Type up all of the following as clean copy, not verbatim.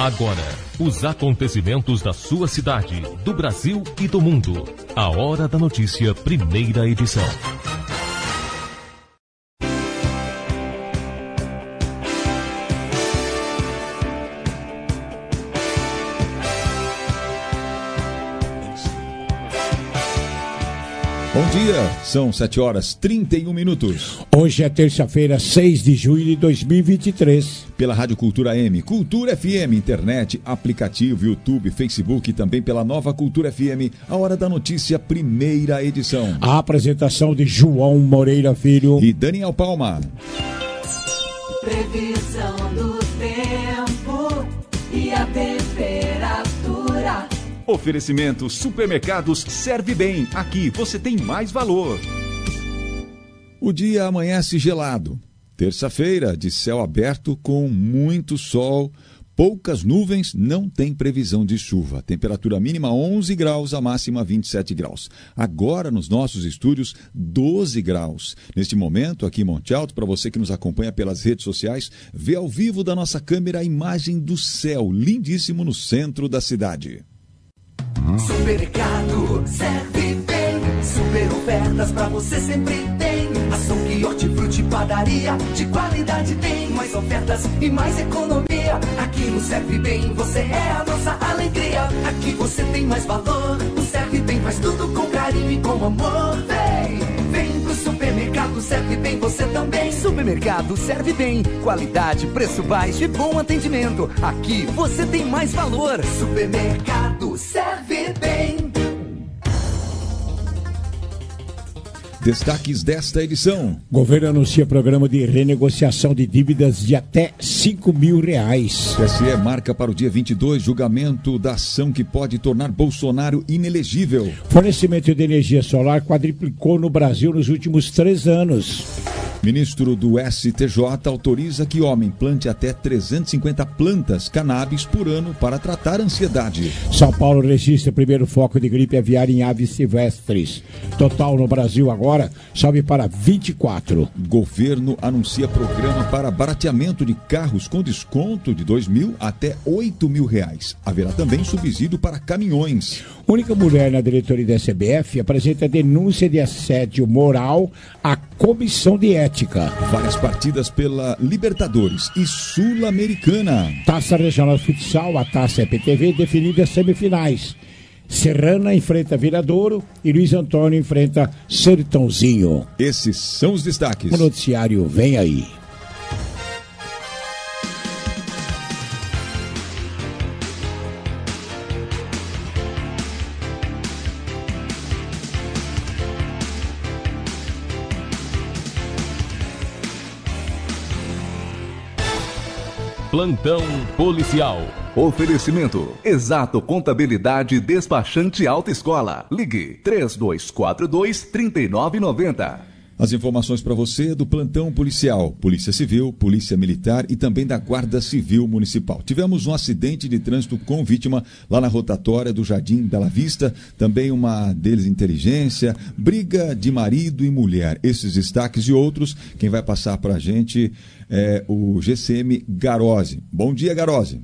Agora, os acontecimentos da sua cidade, do Brasil e do mundo. A Hora da Notícia, primeira edição. Bom dia, são 7h31. Hoje é terça-feira, 6 de julho de 2023. Pela Rádio Cultura M, Cultura FM, internet, aplicativo, YouTube, Facebook e também pela Nova Cultura FM, a Hora da Notícia, primeira edição. A apresentação de João Moreira Filho e Daniel Palma. Previsão do tempo e a temperatura. Oferecimento Supermercados Serve Bem. Aqui você tem mais valor. O dia amanhece gelado. Terça-feira, de céu aberto com muito sol, poucas nuvens, não tem previsão de chuva. Temperatura mínima 11 graus, a máxima 27 graus. Agora, nos nossos estúdios, 12 graus. Neste momento, aqui em Monte Alto, para você que nos acompanha pelas redes sociais, vê ao vivo da nossa câmera a imagem do céu, lindíssimo no centro da cidade. Supermercado Serve Bem, super ofertas pra você sempre tem. Açougue, hortifruti, padaria, de qualidade tem. Mais ofertas e mais economia. Aqui no Serve Bem você é a nossa alegria. Aqui você tem mais valor. O Serve Bem faz tudo com carinho e com amor. Vem pro Supermercado Serve Bem você também. Supermercado Serve Bem, qualidade, preço baixo e bom atendimento. Aqui você tem mais valor. Supermercado Serve Bem. Destaques desta edição. Governo anuncia programa de renegociação de dívidas de até R$5 mil. TSE marca para o dia 22 julgamento da ação que pode tornar Bolsonaro inelegível. Fornecimento de energia solar quadriplicou no Brasil nos últimos 3 anos. Ministro do STJ autoriza que homem plante até 350 plantas cannabis por ano para tratar ansiedade. São Paulo registra primeiro foco de gripe aviária em aves silvestres. Total no Brasil agora sobe para 24. Governo anuncia programa para barateamento de carros com desconto de R$2.000 até R$8.000. Haverá também subsídio para caminhões. Única mulher na diretoria da CBF apresenta denúncia de assédio moral à comissão de ética. Várias partidas pela Libertadores e Sul-Americana. Taça Regional Futsal, a Taça EPTV, definida as semifinais. Serrana enfrenta Viradouro e Luiz Antônio enfrenta Sertãozinho. Esses são os destaques. O noticiário vem aí. Plantão policial. Oferecimento: Exato Contabilidade Despachante Autoescola. Ligue 3242-3990. As informações para você do plantão policial, Polícia Civil, Polícia Militar e também da Guarda Civil Municipal. Tivemos um acidente de trânsito com vítima lá na rotatória do Jardim Bela Vista, também uma deles inteligência, briga de marido e mulher. Esses destaques e outros, quem vai passar para a gente é o GCM Garose. Bom dia, Garose.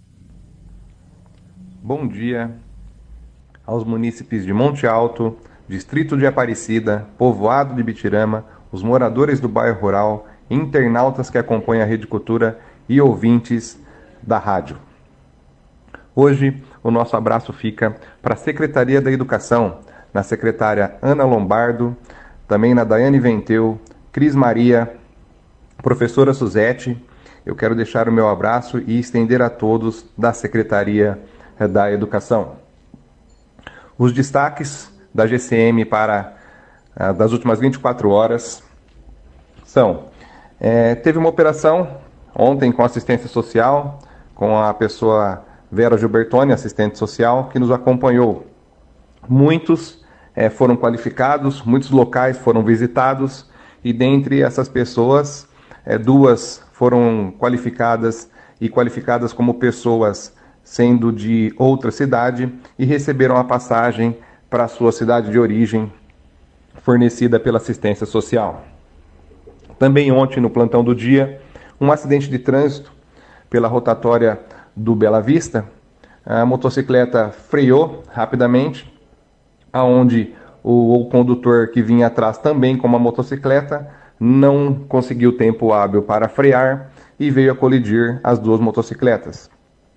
Bom dia aos munícipes de Monte Alto, Distrito de Aparecida, Povoado de Bitirama, os moradores do bairro rural, internautas que acompanham a Rede Cultura e ouvintes da rádio. Hoje, o nosso abraço fica para a Secretaria da Educação, na secretária Ana Lombardo, também na Daiane Venteu, Cris Maria, professora Suzete. Eu quero deixar o meu abraço e estender a todos da Secretaria da Educação. Os destaques da GCM para das últimas 24 horas são: teve uma operação ontem com assistência social, com a pessoa Vera Gilbertoni, assistente social, que nos acompanhou. Muitos foram qualificados, muitos locais foram visitados, e dentre essas pessoas, 2 foram qualificadas como pessoas sendo de outra cidade e receberam a passagem para a sua cidade de origem, fornecida pela assistência social. Também ontem, no plantão do dia, um acidente de trânsito pela rotatória do Bela Vista, a motocicleta freou rapidamente, aonde o condutor que vinha atrás também com uma motocicleta não conseguiu tempo hábil para frear e veio a colidir as duas motocicletas.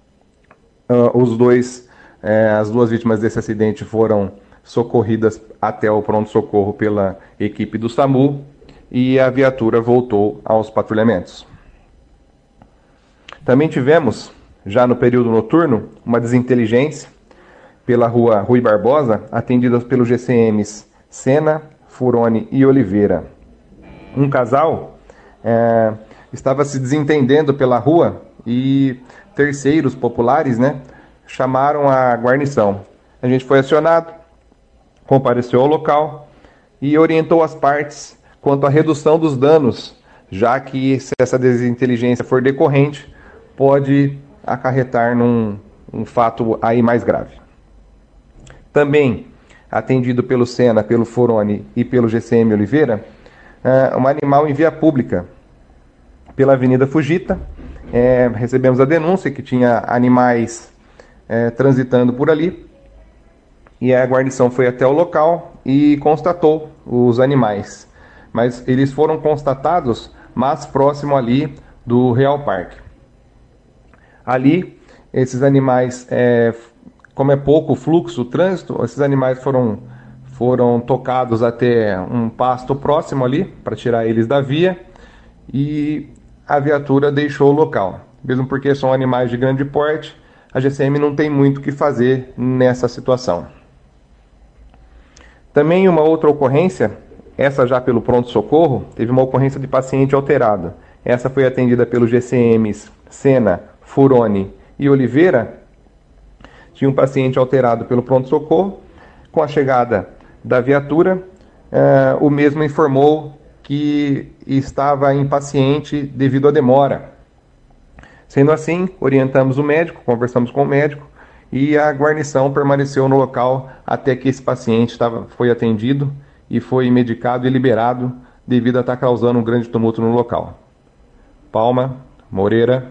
As duas vítimas desse acidente foram socorridas até o pronto-socorro pela equipe do SAMU e a viatura voltou aos patrulhamentos. Também tivemos, já no período noturno, uma desinteligência pela rua Rui Barbosa, atendidas pelos GCMs Sena, Furoni e Oliveira. Um casal estava se desentendendo pela rua e terceiros populares, chamaram a guarnição. A gente foi acionado, compareceu ao local e orientou as partes quanto à redução dos danos, já que se essa desinteligência for decorrente, pode acarretar num fato aí mais grave. Também, atendido pelo Sena, pelo Foroni e pelo GCM Oliveira, um animal em via pública, pela Avenida Fujita. Recebemos a denúncia que tinha animais transitando por ali, e a guarnição foi até o local e constatou os animais. Mas eles foram constatados mais próximo ali do Real Parque. Ali, esses animais, como é pouco fluxo, o trânsito, esses animais foram tocados até um pasto próximo ali, para tirar eles da via, e a viatura deixou o local. Mesmo porque são animais de grande porte, a GCM não tem muito o que fazer nessa situação. Também uma outra ocorrência, essa já pelo pronto-socorro, teve uma ocorrência de paciente alterado. Essa foi atendida pelos GCMs Sena, Furoni e Oliveira. Tinha um paciente alterado pelo pronto-socorro. Com a chegada da viatura, o mesmo informou que estava impaciente devido à demora. Sendo assim, orientamos o médico, conversamos com o médico e a guarnição permaneceu no local até que esse paciente foi atendido e foi medicado e liberado devido a estar causando um grande tumulto no local. Palma, Moreira.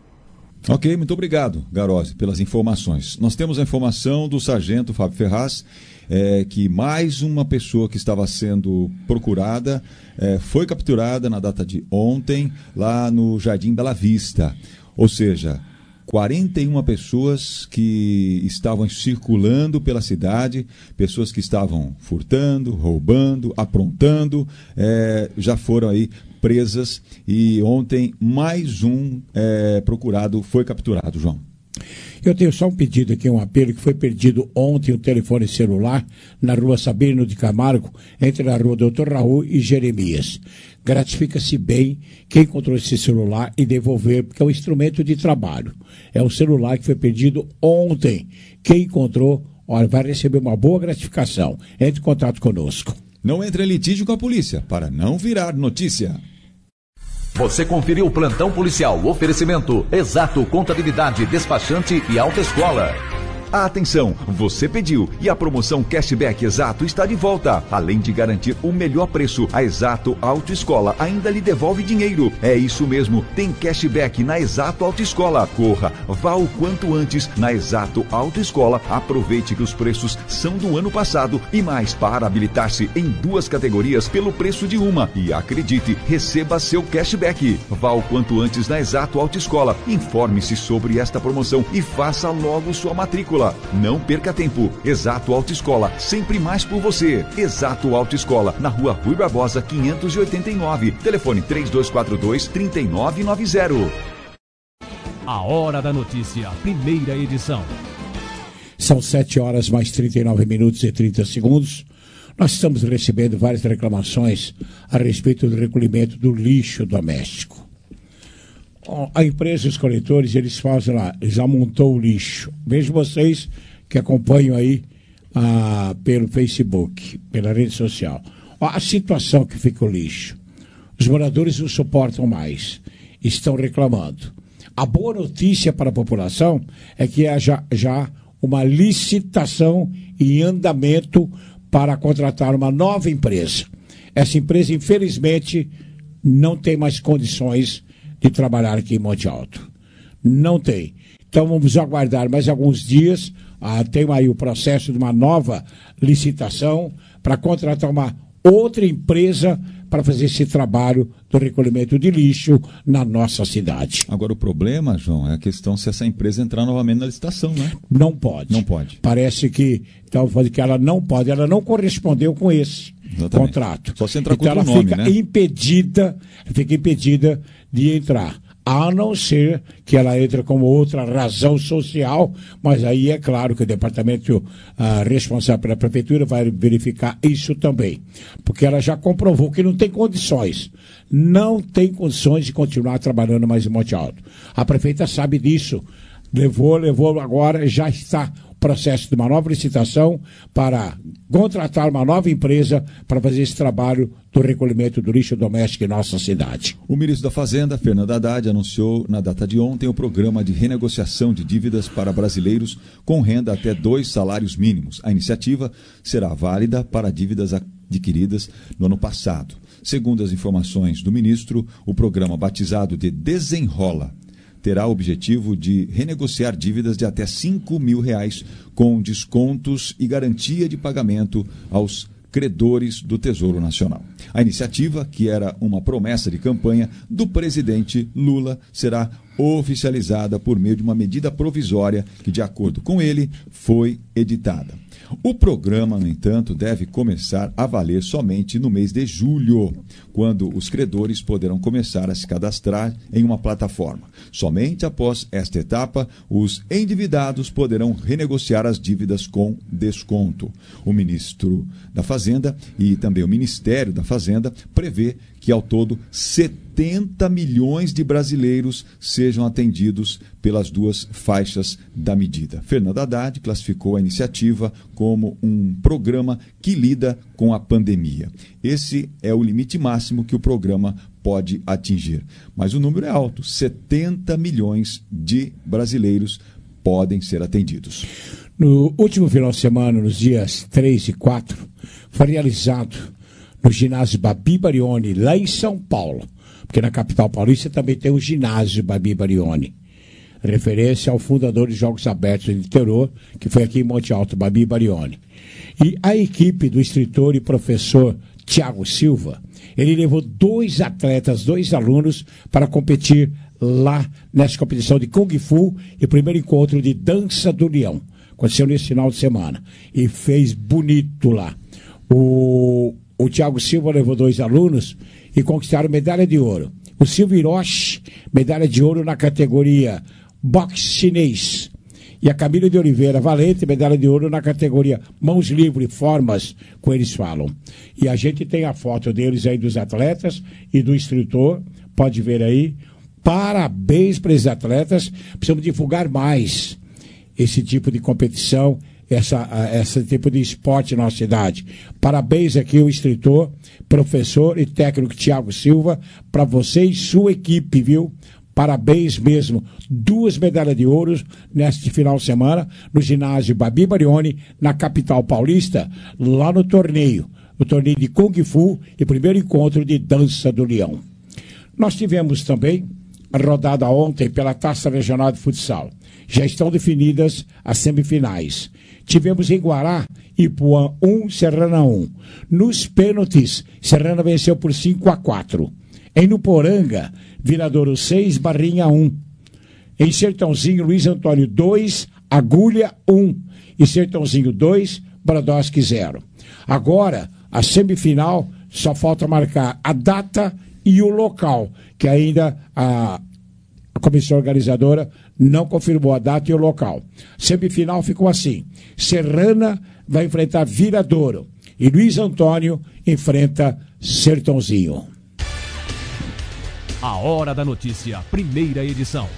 Ok, muito obrigado, Garozzi, pelas informações. Nós temos a informação do sargento Fábio Ferraz, que mais uma pessoa que estava sendo procurada foi capturada na data de ontem, lá no Jardim Bela Vista. Ou seja, 41 pessoas que estavam circulando pela cidade, pessoas que estavam furtando, roubando, aprontando, já foram aí presas e ontem mais um procurado foi capturado, João. Eu tenho só um pedido aqui, um apelo, que foi perdido ontem o telefone celular na rua Sabino de Camargo, entre a rua Doutor Raul e Jeremias. Gratifica-se bem quem encontrou esse celular e devolver, porque é um instrumento de trabalho. É um celular que foi perdido ontem. Quem encontrou, olha, vai receber uma boa gratificação. Entre em contato conosco. Não entre em litígio com a polícia, para não virar notícia. Você conferiu o Plantão Policial. Oferecimento Exato Contabilidade, Despachante e Autoescola. Atenção, você pediu e a promoção Cashback Exato está de volta. Além de garantir o melhor preço, a Exato Autoescola ainda lhe devolve dinheiro. É isso mesmo, tem cashback na Exato Autoescola. Corra, vá o quanto antes na Exato Autoescola. Aproveite que os preços são do ano passado e mais para habilitar-se em 2 categorias pelo preço de uma. E acredite, receba seu cashback. Vá o quanto antes na Exato Autoescola. Informe-se sobre esta promoção e faça logo sua matrícula. Não perca tempo. Exato Autoescola, sempre mais por você. Exato Autoescola, na rua Rui Barbosa, 589. Telefone 3242-3990. A Hora da Notícia, primeira edição. São 7 horas mais 39 minutos e 30 segundos. Nós estamos recebendo várias reclamações a respeito do recolhimento do lixo doméstico. A empresa e os coletores, eles fazem lá, eles amontou o lixo. Vejo vocês que acompanham aí pelo Facebook, pela rede social. A situação que fica o lixo. Os moradores não suportam mais, estão reclamando. A boa notícia para a população é que há já uma licitação em andamento para contratar uma nova empresa. Essa empresa, infelizmente, não tem mais condições de trabalhar aqui em Monte Alto. Não tem. Então vamos aguardar mais alguns dias. Tem aí o processo de uma nova licitação para contratar uma outra empresa para fazer esse trabalho do recolhimento de lixo na nossa cidade. Agora o problema, João, é a questão se essa empresa entrar novamente na licitação, né? Não pode. Não pode. Parece que ela não pode, ela não correspondeu com esse contrato. Só se entrar então com ela o nome, fica né? fica impedida de entrar. A não ser que ela entre como outra razão social, mas aí é claro que o departamento responsável pela prefeitura vai verificar isso também. Porque ela já comprovou que não tem condições. Não tem condições de continuar trabalhando mais em Monte Alto. A prefeita sabe disso. Levou agora, já está processo de uma nova licitação para contratar uma nova empresa para fazer esse trabalho do recolhimento do lixo doméstico em nossa cidade. O ministro da Fazenda, Fernando Haddad, anunciou na data de ontem o programa de renegociação de dívidas para brasileiros com renda até 2 salários mínimos. A iniciativa será válida para dívidas adquiridas no ano passado. Segundo as informações do ministro, o programa batizado de Desenrola terá o objetivo de renegociar dívidas de até R$5 mil com descontos e garantia de pagamento aos credores do Tesouro Nacional. A iniciativa, que era uma promessa de campanha do presidente Lula, será oficializada por meio de uma medida provisória que, de acordo com ele, foi editada. O programa, no entanto, deve começar a valer somente no mês de julho, quando os credores poderão começar a se cadastrar em uma plataforma. Somente após esta etapa, os endividados poderão renegociar as dívidas com desconto. O ministro da Fazenda e também o Ministério da Fazenda prevê que, ao todo, 70 milhões de brasileiros sejam atendidos pelas duas faixas da medida. Fernando Haddad classificou a iniciativa como um programa que lida com a pandemia. Esse é o limite máximo que o programa pode atingir. Mas o número é alto, 70 milhões de brasileiros podem ser atendidos. No último final de semana, nos dias 3 e 4, foi realizado no ginásio Babi Barioni, lá em São Paulo, porque na capital paulista também tem o ginásio Babi Barioni, referência ao fundador de Jogos Abertos de Niterói, que foi aqui em Monte Alto, Babi Barioni. E a equipe do instrutor e professor Tiago Silva, ele levou 2 atletas, 2 alunos, para competir lá nessa competição de Kung Fu e o primeiro encontro de Dança do Leão. Aconteceu nesse final de semana. E fez bonito lá. O Tiago Silva levou 2 alunos e conquistaram medalha de ouro. O Silvio Hiroshi, medalha de ouro na categoria boxe chinês. E a Camila de Oliveira Valente, medalha de ouro na categoria mãos livres, formas, como eles falam. E a gente tem a foto deles aí, dos atletas e do instrutor. Pode ver aí. Parabéns para esses atletas. Precisamos divulgar mais esse tipo de competição, esse tipo de esporte na nossa cidade. Parabéns aqui ao instrutor, professor e técnico Tiago Silva, para você e sua equipe, viu? Parabéns mesmo. 2 medalhas de ouro neste final de semana no ginásio Babi Barioni, na capital paulista, lá no torneio. O torneio de Kung Fu e primeiro encontro de Dança do Leão. Nós tivemos também a rodada ontem pela Taça Regional de Futsal. Já estão definidas as semifinais. Tivemos em Guará, Ipuã 1, Serrana 1. Nos pênaltis, Serrana venceu por 5-4. Em Nuporanga, Viradouro 6, Barrinha 1. Em Sertãozinho, Luiz Antônio 2, Agulha 1. E Sertãozinho 2, Brodowski 0. Agora, a semifinal, só falta marcar a data e o local, que ainda a comissão organizadora não confirmou a data e o local. Semifinal ficou assim: Serrana vai enfrentar Viradouro e Luiz Antônio enfrenta Sertãozinho. A Hora da Notícia, primeira edição.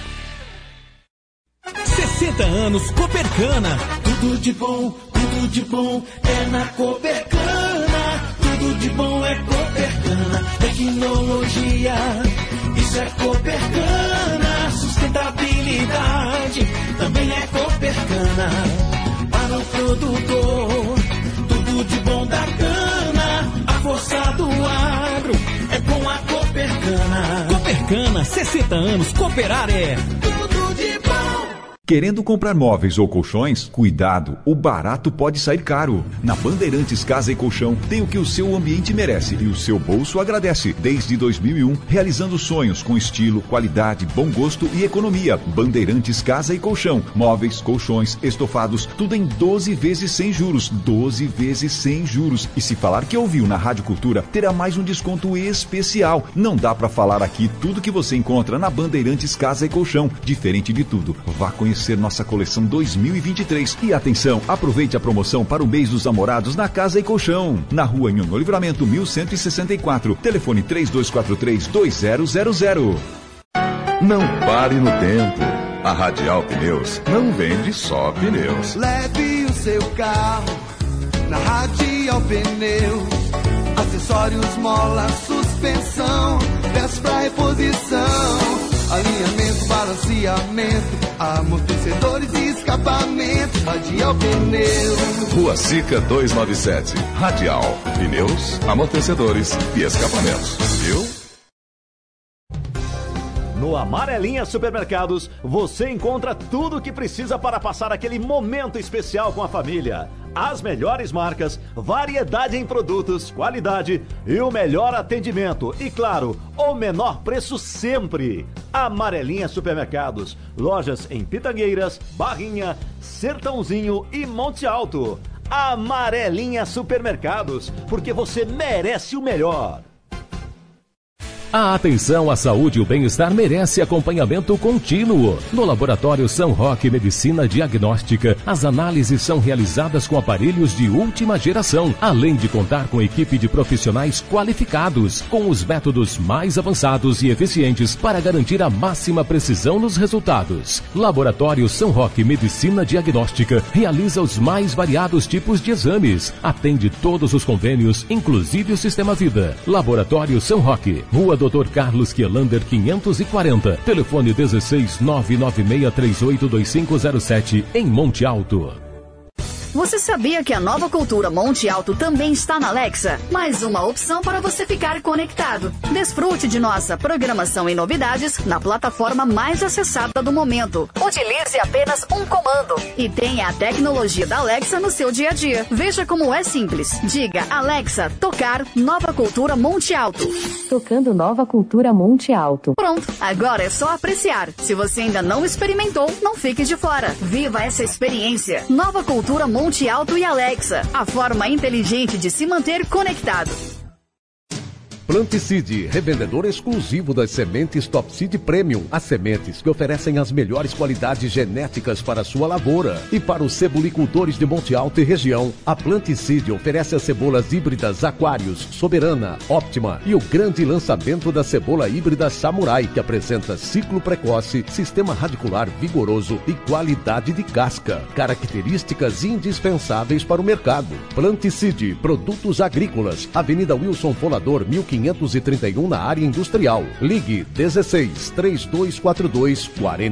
60 anos Copercana. Tudo de bom é na Copercana. Tudo de bom é Copercana. Tecnologia, isso é Copercana. Sustentabilidade também é Copercana. Para o produtor, tudo de bom da cana. A força do agro é com a Copercana. Copercana, 60 anos, cooperar é tudo de bom. Querendo comprar móveis ou colchões? Cuidado, o barato pode sair caro. Na Bandeirantes Casa e Colchão tem o que o seu ambiente merece e o seu bolso agradece. Desde 2001, realizando sonhos com estilo, qualidade, bom gosto e economia. Bandeirantes Casa e Colchão. Móveis, colchões, estofados, tudo em 12 vezes sem juros. 12 vezes sem juros. E se falar que ouviu na Rádio Cultura, terá mais um desconto especial. Não dá pra falar aqui tudo que você encontra na Bandeirantes Casa e Colchão. Diferente de tudo, vá conhecer nossa coleção 2023. E atenção, aproveite a promoção para o mês dos namorados na Casa e Colchão. Na Rua Nhonhô Livramento 1164. Telefone 3243-2000. Não pare no tempo. A Radial Pneus não vende só pneus. Leve o seu carro na Radial Pneus. Acessórios, mola, suspensão, peças pra reposição. Alinhamento, balanceamento, amortecedores e escapamento. Radial Pneus. Rua Sica 297. Radial Pneus, amortecedores e escapamentos. Viu? No Amarelinha Supermercados, você encontra tudo o que precisa para passar aquele momento especial com a família. As melhores marcas, variedade em produtos, qualidade e o melhor atendimento. E claro, o menor preço sempre. Amarelinha Supermercados. Lojas em Pitangueiras, Barrinha, Sertãozinho e Monte Alto. Amarelinha Supermercados, porque você merece o melhor. A atenção à saúde e o bem-estar merece acompanhamento contínuo. No Laboratório São Roque Medicina Diagnóstica, as análises são realizadas com aparelhos de última geração, além de contar com equipe de profissionais qualificados, com os métodos mais avançados e eficientes para garantir a máxima precisão nos resultados. Laboratório São Roque Medicina Diagnóstica realiza os mais variados tipos de exames, atende todos os convênios, inclusive o Sistema Vida. Laboratório São Roque, Rua Dr. Carlos Quielander 540, telefone 16 996382507, em Monte Alto. Você sabia que a Nova Cultura Monte Alto também está na Alexa? Mais uma opção para você ficar conectado. Desfrute de nossa programação e novidades na plataforma mais acessada do momento. Utilize apenas um comando e tenha a tecnologia da Alexa no seu dia a dia. Veja como é simples. Diga, Alexa, tocar Nova Cultura Monte Alto. Tocando Nova Cultura Monte Alto. Pronto, agora é só apreciar. Se você ainda não experimentou, não fique de fora. Viva essa experiência. Nova Cultura Monte Alto e Alexa, a forma inteligente de se manter conectado. Planticide, revendedor exclusivo das sementes Top Seed Premium. As sementes que oferecem as melhores qualidades genéticas para a sua lavoura. E para os cebolicultores de Monte Alto e região, a Planticide oferece as cebolas híbridas Aquarius, Soberana, Optima e o grande lançamento da cebola híbrida Samurai, que apresenta ciclo precoce, sistema radicular vigoroso e qualidade de casca. Características indispensáveis para o mercado. Planticide, produtos agrícolas, Avenida Wilson Folador, 1531 na área industrial. Ligue 16 3242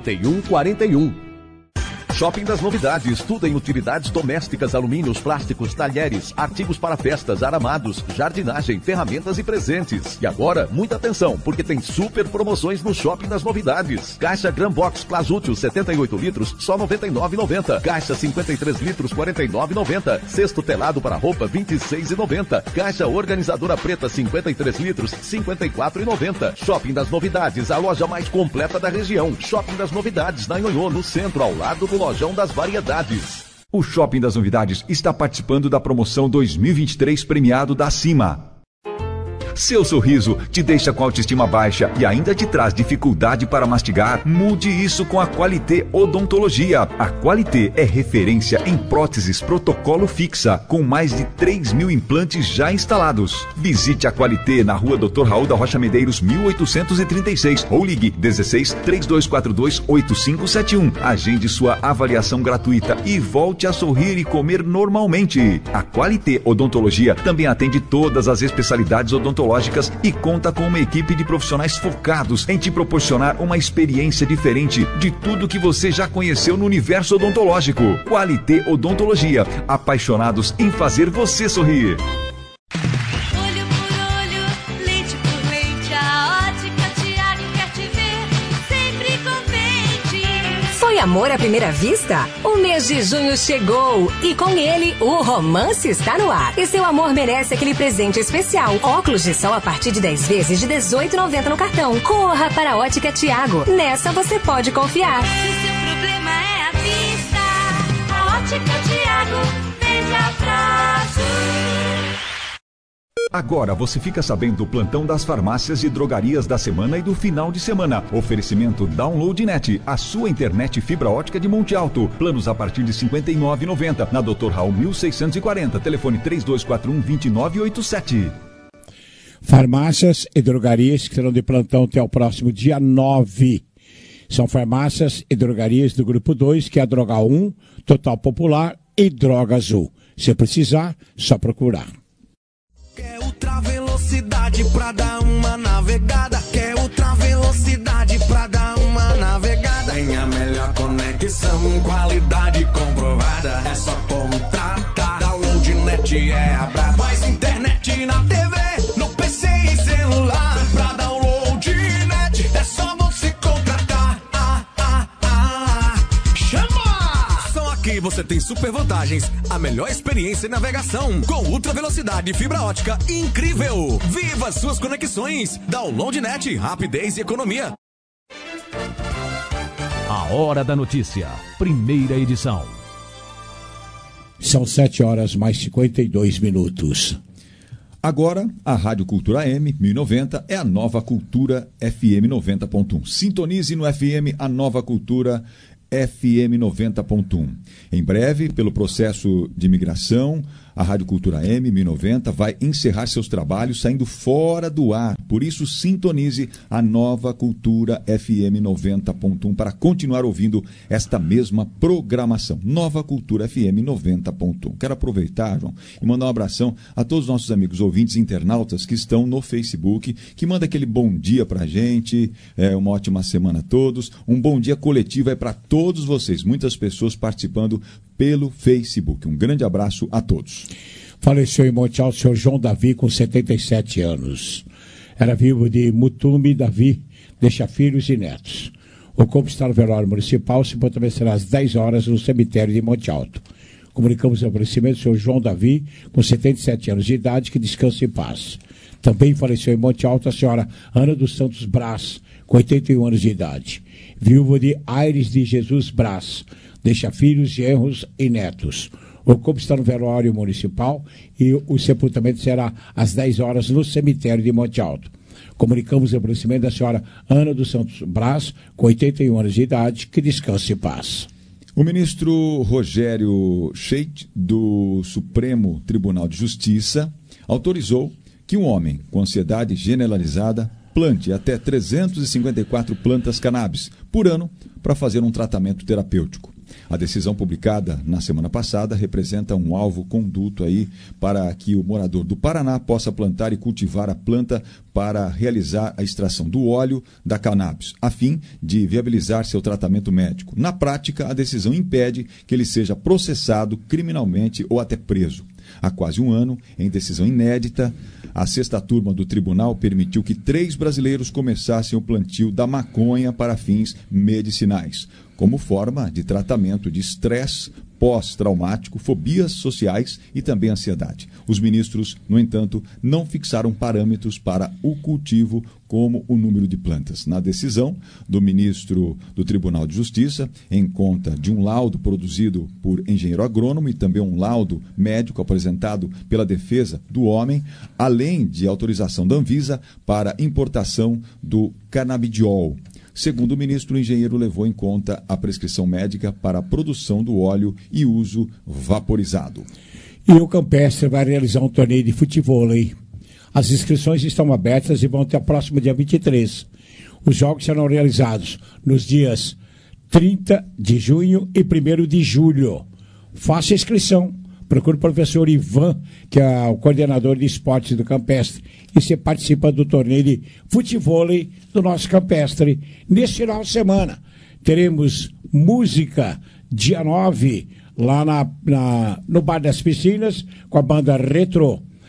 4141. Shopping das Novidades, tudo em utilidades domésticas, alumínios, plásticos, talheres, artigos para festas, aramados, jardinagem, ferramentas e presentes. E agora, muita atenção, porque tem super promoções no Shopping das Novidades. Caixa Gran Box Plasútil 78 litros, só R$ 99,90. Caixa 53 litros, R$ 49,90. Cesto telado para roupa, R$ 26,90. Caixa organizadora preta 53 litros, R$ 54,90. Shopping das Novidades, a loja mais completa da região. Shopping das Novidades, na Nhonhô, no centro, ao lado do Lojão das Variedades. O Shopping das Novidades está participando da promoção 2023 premiado da Cima. Seu sorriso te deixa com autoestima baixa e ainda te traz dificuldade para mastigar? Mude isso com a Qualité Odontologia. A Qualité é referência em próteses protocolo fixa, com mais de 3.000 implantes já instalados. Visite a Qualité na Rua Dr. Raul da Rocha Medeiros, 1836, ou ligue 16 3242 8571. Agende sua avaliação gratuita e volte a sorrir e comer normalmente. A Qualité Odontologia também atende todas as especialidades odontológicas e conta com uma equipe de profissionais focados em te proporcionar uma experiência diferente de tudo que você já conheceu no universo odontológico. Qualité Odontologia, apaixonados em fazer você sorrir. Olho por olho, leite por leite, a Ótica Tiago quer te ver sempre contente. Foi amor à primeira vista? O mês de junho chegou e com ele o romance está no ar. E seu amor merece aquele presente especial. Óculos de sol a partir de 10 vezes de R$18,90 no cartão. Corra para a Ótica Tiago. Nessa você pode confiar. Se o seu problema é a vista, a Ótica Tiago vende a prazo. Agora você fica sabendo do plantão das farmácias e drogarias da semana e do final de semana. Oferecimento DownloadNet, a sua internet fibra ótica de Monte Alto. Planos a partir de R$ 59,90. Na Dr. Raul 1640. Telefone 3241-2987. Farmácias e drogarias que serão de plantão até o próximo dia 9. São farmácias e drogarias do Grupo 2, que é a Droga 1, Total Popular e Droga Azul. Se precisar, só procurar. Quer ultra velocidade pra dar uma navegada? Quer ultra velocidade pra dar uma navegada? Tem a melhor conexão, qualidade comprovada. É só contratar. DownloadNet é a braba. Mais internet na TV, no PC e celular. Pra DownloadNet é só você contratar. Chama! Só aqui você tem super vantagens, a melhor experiência em navegação, com ultra velocidade e fibra ótica incrível. Viva suas conexões. DownloadNet, rapidez e economia. A Hora da Notícia, primeira edição. São 7h mais 52 minutos. Agora, a Rádio Cultura AM 1090 é a Nova Cultura FM 90.1. Sintonize no FM a Nova Cultura FM 90.1. Em breve, pelo processo de migração, a Rádio Cultura AM 1090 vai encerrar seus trabalhos saindo fora do ar. Por isso, sintonize a Nova Cultura FM 90.1 para continuar ouvindo esta mesma programação. Nova Cultura FM 90.1. Quero aproveitar, João, e mandar um abração a todos os nossos amigos ouvintes internautas que estão no Facebook, que manda aquele bom dia pra gente, uma ótima semana a todos, um bom dia coletivo para todos vocês, muitas pessoas participando pelo Facebook. Um grande abraço a todos. Faleceu em Monte Alto o senhor João Davi, com 77 anos. Era vivo de Mutume Davi, deixa filhos e netos. O corpo está no velório municipal, se também será às 10 horas no cemitério de Monte Alto. Comunicamos o falecimento do senhor João Davi, com 77 anos de idade, que descanse em paz. Também faleceu em Monte Alto a senhora Ana dos Santos Brás, com 81 anos de idade. Viúva de Aires de Jesus Brás, deixa filhos, genros e netos. O corpo está no velório municipal e o sepultamento será às 10 horas no cemitério de Monte Alto. Comunicamos o falecimento da senhora Ana dos Santos Brás, com 81 anos de idade, que descanse em paz. O ministro Rogério Scheidt, do Supremo Tribunal de Justiça, autorizou que um homem com ansiedade generalizada plante até 354 plantas cannabis por ano para fazer um tratamento terapêutico. A decisão publicada na semana passada representa um alvo conduto aí para que o morador do Paraná possa plantar e cultivar a planta para realizar a extração do óleo da cannabis, a fim de viabilizar seu tratamento médico. Na prática, a decisão impede que ele seja processado criminalmente ou até preso. Há quase um ano, em decisão inédita, a sexta turma do tribunal permitiu que 3 brasileiros começassem o plantio da maconha para fins medicinais, como forma de tratamento de estresse pós-traumático, fobias sociais e também ansiedade. Os ministros, no entanto, não fixaram parâmetros para o cultivo, como o número de plantas. Na decisão do ministro do Tribunal de Justiça, em conta de um laudo produzido por engenheiro agrônomo e também um laudo médico apresentado pela defesa do homem, além de autorização da Anvisa para importação do canabidiol. Segundo o ministro, o engenheiro levou em conta a prescrição médica para a produção do óleo e uso vaporizado. E o Campestre vai realizar um torneio de futevôlei. As inscrições estão abertas e vão até o próximo dia 23. Os jogos serão realizados nos dias 30 de junho e 1º de julho. Faça a inscrição. Procure o professor Ivan, que é o coordenador de esportes do Campestre, e você participa do torneio de futevôlei do nosso Campestre. Nesse final de semana, teremos música, dia 9, lá no Bar das Piscinas, com a banda Retro.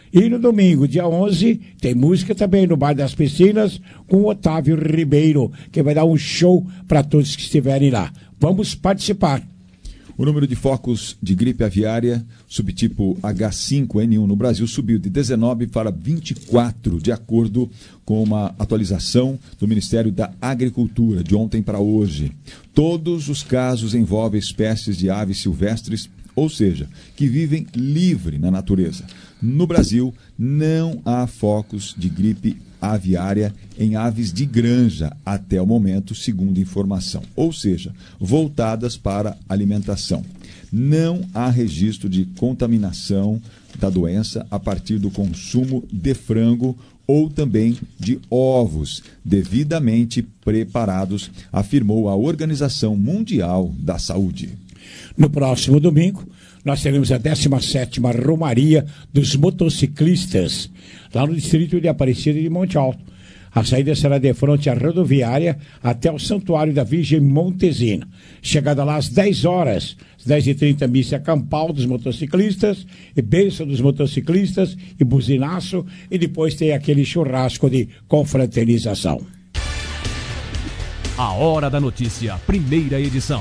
E no domingo, dia 11, tem música também no Bar das Piscinas com o Otávio Ribeiro, que vai dar um show para todos que estiverem lá. Vamos participar. O número de focos de gripe aviária subtipo H5N1 no Brasil subiu de 19 para 24, de acordo com uma atualização do Ministério da Agricultura, de ontem para hoje. Todos os casos envolvem espécies de aves silvestres, ou seja, que vivem livre na natureza. No Brasil, não há focos de gripe aviária em aves de granja até o momento, segundo informação, ou seja, voltadas para alimentação. Não há registro de contaminação da doença a partir do consumo de frango ou também de ovos devidamente preparados, afirmou a Organização Mundial da Saúde. No próximo domingo, nós teremos a 17ª Romaria dos Motociclistas, lá no distrito de Aparecida de Monte Alto. A saída será de frente à rodoviária até o Santuário da Virgem Montesina. Chegada lá às 10 horas, às 10h30, missa campal dos motociclistas, e bênção dos motociclistas, e buzinaço, e depois tem aquele churrasco de confraternização. A Hora da Notícia, primeira edição.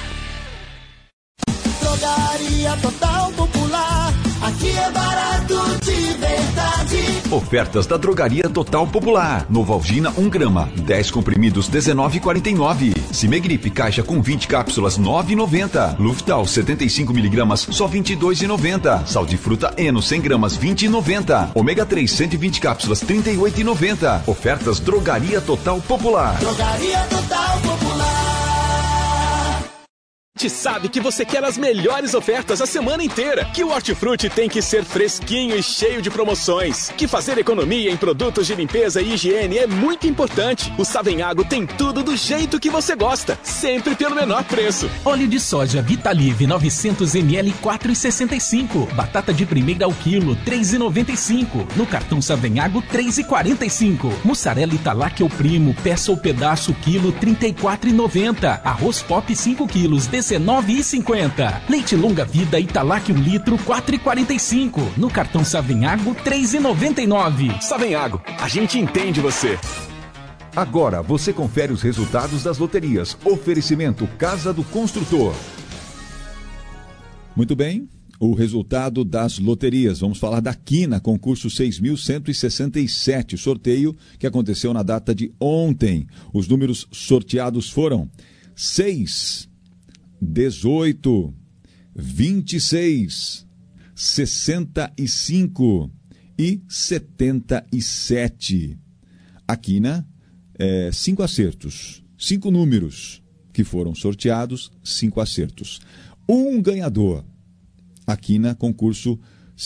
Drogaria Total Popular, aqui é barato de verdade. Ofertas da Drogaria Total Popular. Novalgina 1 grama, 10 comprimidos, R$19,49. Cimegripe, caixa com 20 cápsulas, R$9,90. Luftal, 75 miligramas, só R$22,90. Sal de fruta Eno, 100 gramas, R$20,90. Ômega 3, 120 cápsulas, R$38,90. Ofertas Drogaria Total Popular. Drogaria Total Popular. A gente sabe que você quer as melhores ofertas a semana inteira, que o Hortifruti tem que ser fresquinho e cheio de promoções, que fazer economia em produtos de limpeza e higiene é muito importante. O Savenhago tem tudo do jeito que você gosta, sempre pelo menor preço. Óleo de soja Vitalive 900 ml 4,65. Batata de primeira ao quilo 3,95. No cartão Savenhago 3,45. Mussarela Italac ou Primo, peça ou pedaço quilo 34,90. Arroz Pop 5 quilos R$19,50. Leite longa vida Italac 1 litro, R$4,45. No cartão Savenhago, R$3,99. Savenhago, a gente entende você. Agora você confere os resultados das loterias. Oferecimento Casa do Construtor. Muito bem, o resultado das loterias. Vamos falar da Quina, concurso 6.167, sorteio que aconteceu na data de ontem. Os números sorteados foram 6, 18, 26, 65 e 77. A Quina, 5 acertos, 5 números que foram sorteados, 5 acertos. Um ganhador. A Quina, concurso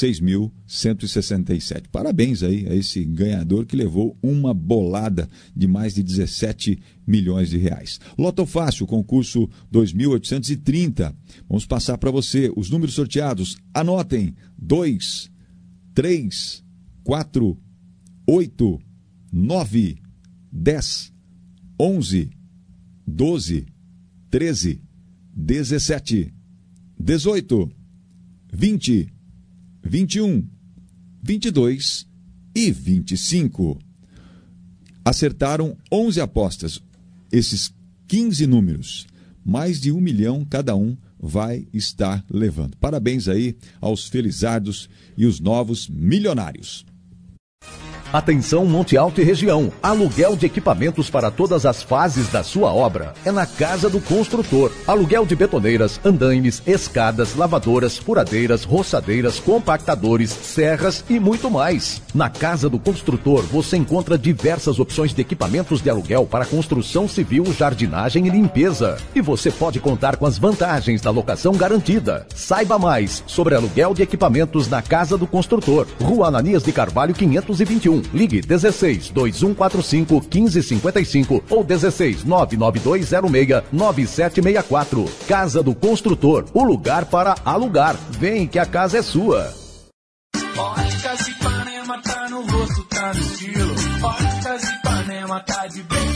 6.167. Parabéns aí a esse ganhador que levou uma bolada de mais de 17 milhões de reais. Loto Fácil, concurso 2.830. Vamos passar para você os números sorteados. Anotem: 2, 3, 4, 8, 9, 10, 11, 12, 13, 17, 18, 20, 21, 22 e 25. Acertaram 11 apostas. Esses 15 números, mais de 1 milhão cada um vai estar levando. Parabéns aí aos felizardos e os novos milionários. Atenção Monte Alto e região, aluguel de equipamentos para todas as fases da sua obra. É na Casa do Construtor. Aluguel de betoneiras, andaimes, escadas, lavadoras, furadeiras, roçadeiras, compactadores, serras e muito mais. Na Casa do Construtor você encontra diversas opções de equipamentos de aluguel para construção civil, jardinagem e limpeza. E você pode contar com as vantagens da locação garantida. Saiba mais sobre aluguel de equipamentos na Casa do Construtor. Rua Ananias de Carvalho 521. Ligue 16 2145 1555 ou 16 99206 9764. Casa do Construtor, o lugar para alugar. Vem que a casa é sua. Óticas Ipanema tá no rosto, tá no estilo. Óticas Ipanema tá de bem com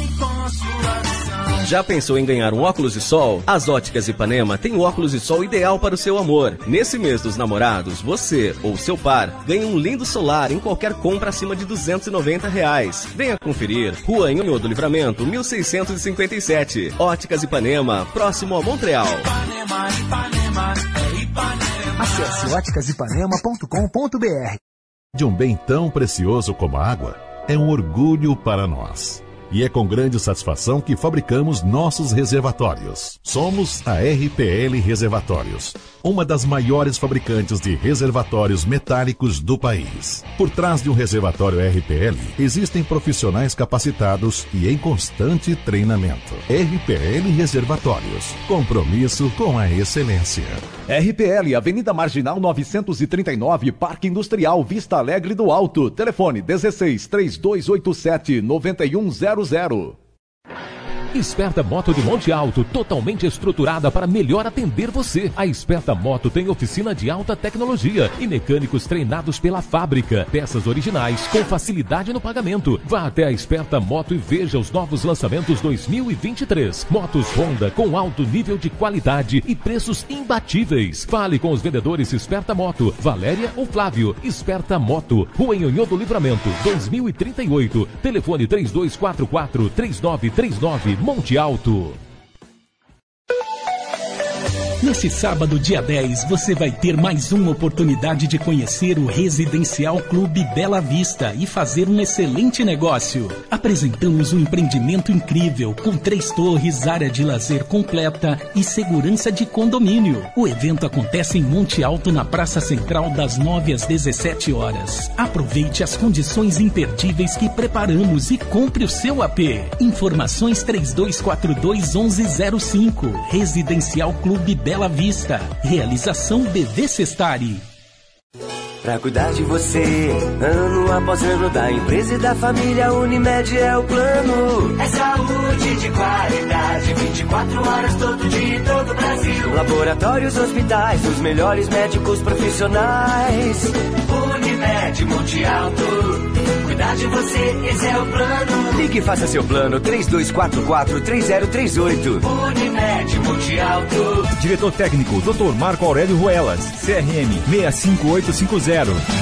sua visão. Já pensou em ganhar um óculos de sol? As Óticas Ipanema tem o óculos de sol ideal para o seu amor. Nesse mês dos namorados, você ou seu par ganha um lindo solar em qualquer compra acima de R$290. Venha conferir. Rua Anhonho do Livramento, 1657. Óticas Ipanema, próximo a Montreal. Ipanema, Ipanema, é Ipanema. Acesse óticasipanema.com.br. De um bem tão precioso como a água, é um orgulho para nós. E é com grande satisfação que fabricamos nossos reservatórios. Somos a RPL Reservatórios, uma das maiores fabricantes de reservatórios metálicos do país. Por trás de um reservatório RPL, existem profissionais capacitados e em constante treinamento. RPL Reservatórios, compromisso com a excelência. RPL, Avenida Marginal 939, Parque Industrial, Vista Alegre do Alto. Telefone 16-3287-9100. Esperta Moto de Monte Alto, totalmente estruturada para melhor atender você. A Esperta Moto tem oficina de alta tecnologia e mecânicos treinados pela fábrica. Peças originais com facilidade no pagamento. Vá até a Esperta Moto e veja os novos lançamentos 2023. Motos Honda com alto nível de qualidade e preços imbatíveis. Fale com os vendedores Esperta Moto, Valéria ou Flávio. Esperta Moto, Rua Anhonho do Livramento, 2038. Telefone 3244-3939. Monte Alto. Nesse sábado, dia 10, você vai ter mais uma oportunidade de conhecer o Residencial Clube Bela Vista e fazer um excelente negócio. Apresentamos um empreendimento incrível, com 3 torres, área de lazer completa e segurança de condomínio. O evento acontece em Monte Alto, na Praça Central, das 9 às 17 horas. Aproveite as condições imperdíveis que preparamos e compre o seu AP. Informações 3242-1105. Residencial Clube Bela Vista. Realização BV Sestari. Pra cuidar de você, ano após ano, da empresa e da família, Unimed é o plano. É saúde de qualidade, 24 horas todo dia em todo o Brasil. Laboratórios, hospitais, os melhores médicos profissionais. Unimed Monte Alto, cuidar de você, esse é o plano. Ligue e faça seu plano, 3244-3038. Unimed Monte Alto. Diretor técnico, Dr. Marco Aurélio Ruelas, CRM 65850.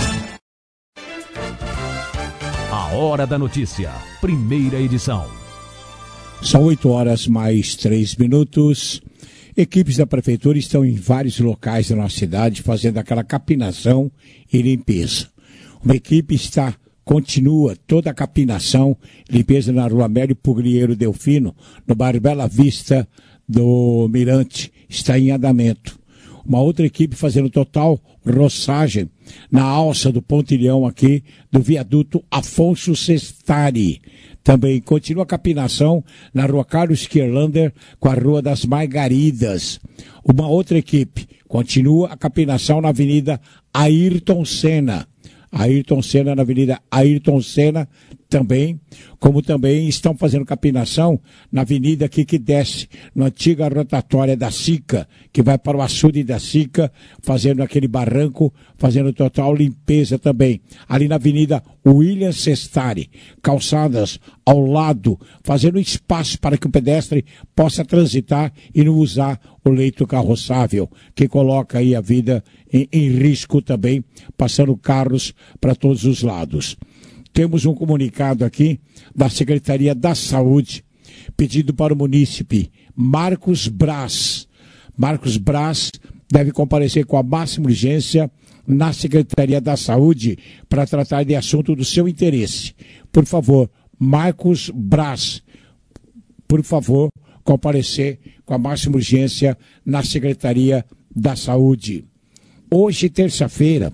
A Hora da Notícia, primeira edição. São 8 horas mais 3 minutos. Equipes da prefeitura estão em vários locais da nossa cidade fazendo aquela capinação e limpeza. Uma equipe continua toda a capinação, limpeza na Rua Amélio Pugliero Delfino, no bairro Bela Vista do Mirante, está em andamento. Uma outra equipe fazendo total roçagem na alça do pontilhão aqui do viaduto Afonso Sestari. Também continua a capinação na Rua Carlos Kierlander com a Rua das Margaridas. Uma outra equipe continua a capinação na Avenida Ayrton Senna. Ayrton Senna, na Avenida Ayrton Senna também, como também estão fazendo capinação na avenida aqui que desce, na antiga rotatória da Sica, que vai para o açude da Sica, fazendo aquele barranco, fazendo total limpeza também. Ali na Avenida William Sestari, calçadas ao lado, fazendo espaço para que o pedestre possa transitar e não usar o leito carroçável, que coloca aí a vida em risco também, passando carros para todos os lados. Temos um comunicado aqui da Secretaria da Saúde, pedido para o munícipe Marcos Braz. Marcos Braz deve comparecer com a máxima urgência na Secretaria da Saúde para tratar de assunto do seu interesse. Por favor, Marcos Braz, por favor, comparecer com a máxima urgência na Secretaria da Saúde. Hoje, terça-feira,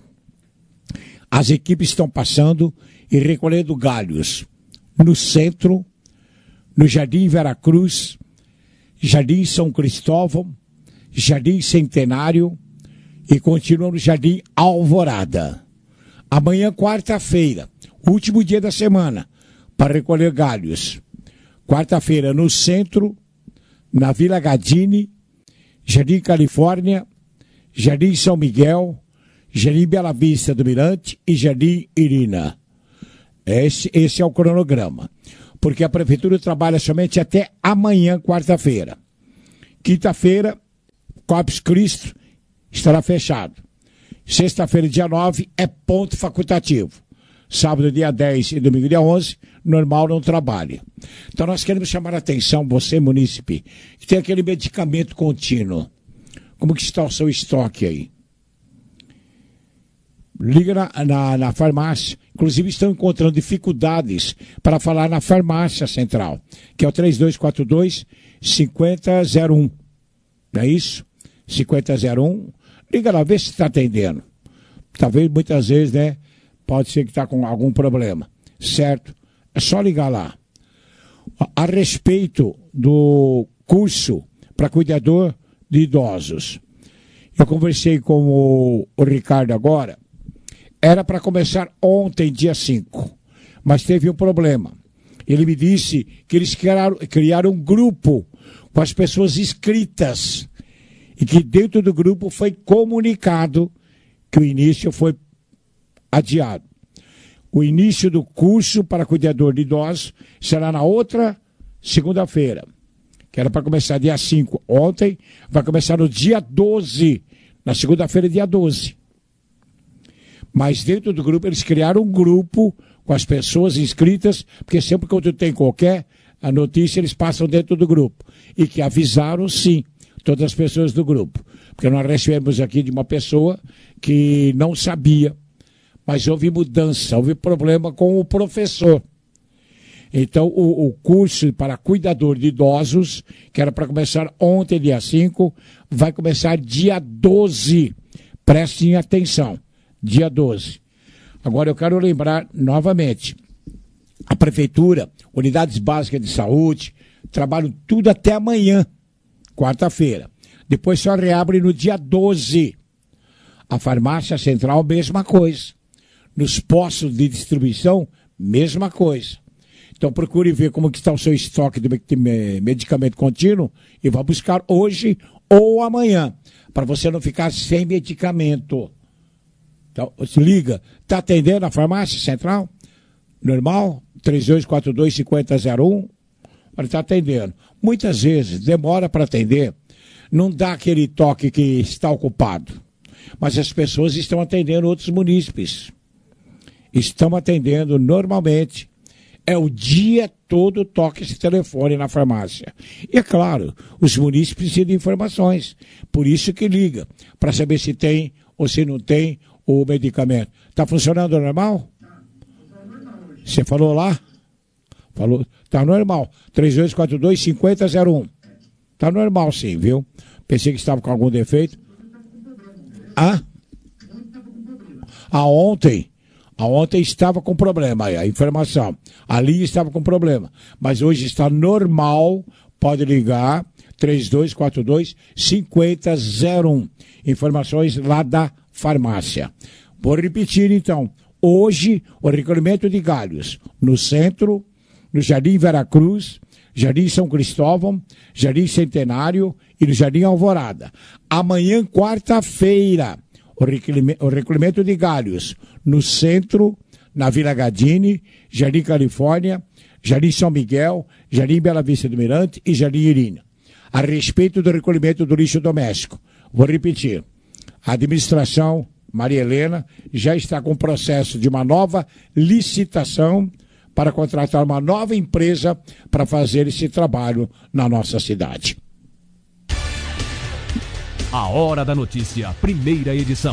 as equipes estão passando e recolhendo galhos no centro, no Jardim Veracruz, Jardim São Cristóvão, Jardim Centenário e continuam no Jardim Alvorada. Amanhã, quarta-feira, último dia da semana, para recolher galhos. Quarta-feira no centro, na Vila Gadini, Jardim Califórnia, Jardim São Miguel, Jardim Bela Vista do Mirante e Jardim Irina. Esse é o cronograma. porque a prefeitura trabalha somente até amanhã, quarta-feira. Quinta-feira, Corpus Christi estará fechado. Sexta-feira, dia 9, é ponto facultativo. Sábado, dia 10 e domingo, dia 11, normal, não trabalha. Então nós queremos chamar a atenção, você, munícipe, que tem aquele medicamento contínuo. Como que está o seu estoque aí? Liga na farmácia. Inclusive estão encontrando dificuldades para falar na farmácia central, que é o 3242-5001. Não é isso? 5001. Liga lá, vê se está atendendo. Talvez muitas vezes, né? Pode ser que está com algum problema. Certo? É só ligar lá. A respeito do curso para cuidador de idosos. Eu conversei com o Ricardo agora. Era para começar ontem, dia 5. Mas teve um problema. Ele me disse que eles criaram um grupo com as pessoas inscritas. E que dentro do grupo foi comunicado que o início foi adiado. O início do curso para cuidador de idosos será na outra segunda-feira. Que era para começar dia 5 ontem, vai começar no dia 12, na segunda-feira, dia 12. Mas dentro do grupo, eles criaram um grupo com as pessoas inscritas, porque sempre que tem qualquer a notícia, eles passam dentro do grupo. E que avisaram, sim, todas as pessoas do grupo. Porque nós recebemos aqui de uma pessoa que não sabia, mas houve mudança, houve problema com o professor. Então, o curso para cuidador de idosos, que era para começar ontem, dia 5, vai começar dia 12. Prestem atenção, dia 12. Agora, eu quero lembrar novamente, a prefeitura, unidades básicas de saúde, trabalham tudo até amanhã, quarta-feira. Depois só reabre no dia 12. A farmácia central, mesma coisa. Nos postos de distribuição, mesma coisa. Então procure ver como que está o seu estoque de medicamento contínuo e vá buscar hoje ou amanhã, para você não ficar sem medicamento. Então, se liga, está atendendo a farmácia central? Normal? 3242-5001? Olha, está atendendo. Muitas vezes demora para atender, não dá aquele toque que está ocupado. Mas as pessoas estão atendendo outros munícipes. Estão atendendo normalmente. É o dia todo toque esse telefone na farmácia. E é claro, os munícipes precisam de informações. Por isso que liga, para saber se tem ou se não tem o medicamento. Está funcionando normal? Você falou lá? Falou, está normal. 3242-5001. Está normal sim, viu? Pensei que estava com algum defeito. Ontem estava com problema, a informação. Ali estava com problema. Mas hoje está normal, pode ligar, 3242-5001. Informações lá da farmácia. Vou repetir então. Hoje, o recolhimento de galhos no centro, no Jardim Veracruz, Jardim São Cristóvão, Jardim Centenário e no Jardim Alvorada. Amanhã, quarta-feira, o recolhimento de galhos no centro, na Vila Gadini, Jardim Califórnia, Jardim São Miguel, Jardim Bela Vista do Mirante e Jardim Irina. A respeito do recolhimento do lixo doméstico, vou repetir, a administração Maria Helena já está com o processo de uma nova licitação para contratar uma nova empresa para fazer esse trabalho na nossa cidade. A Hora da Notícia, primeira edição.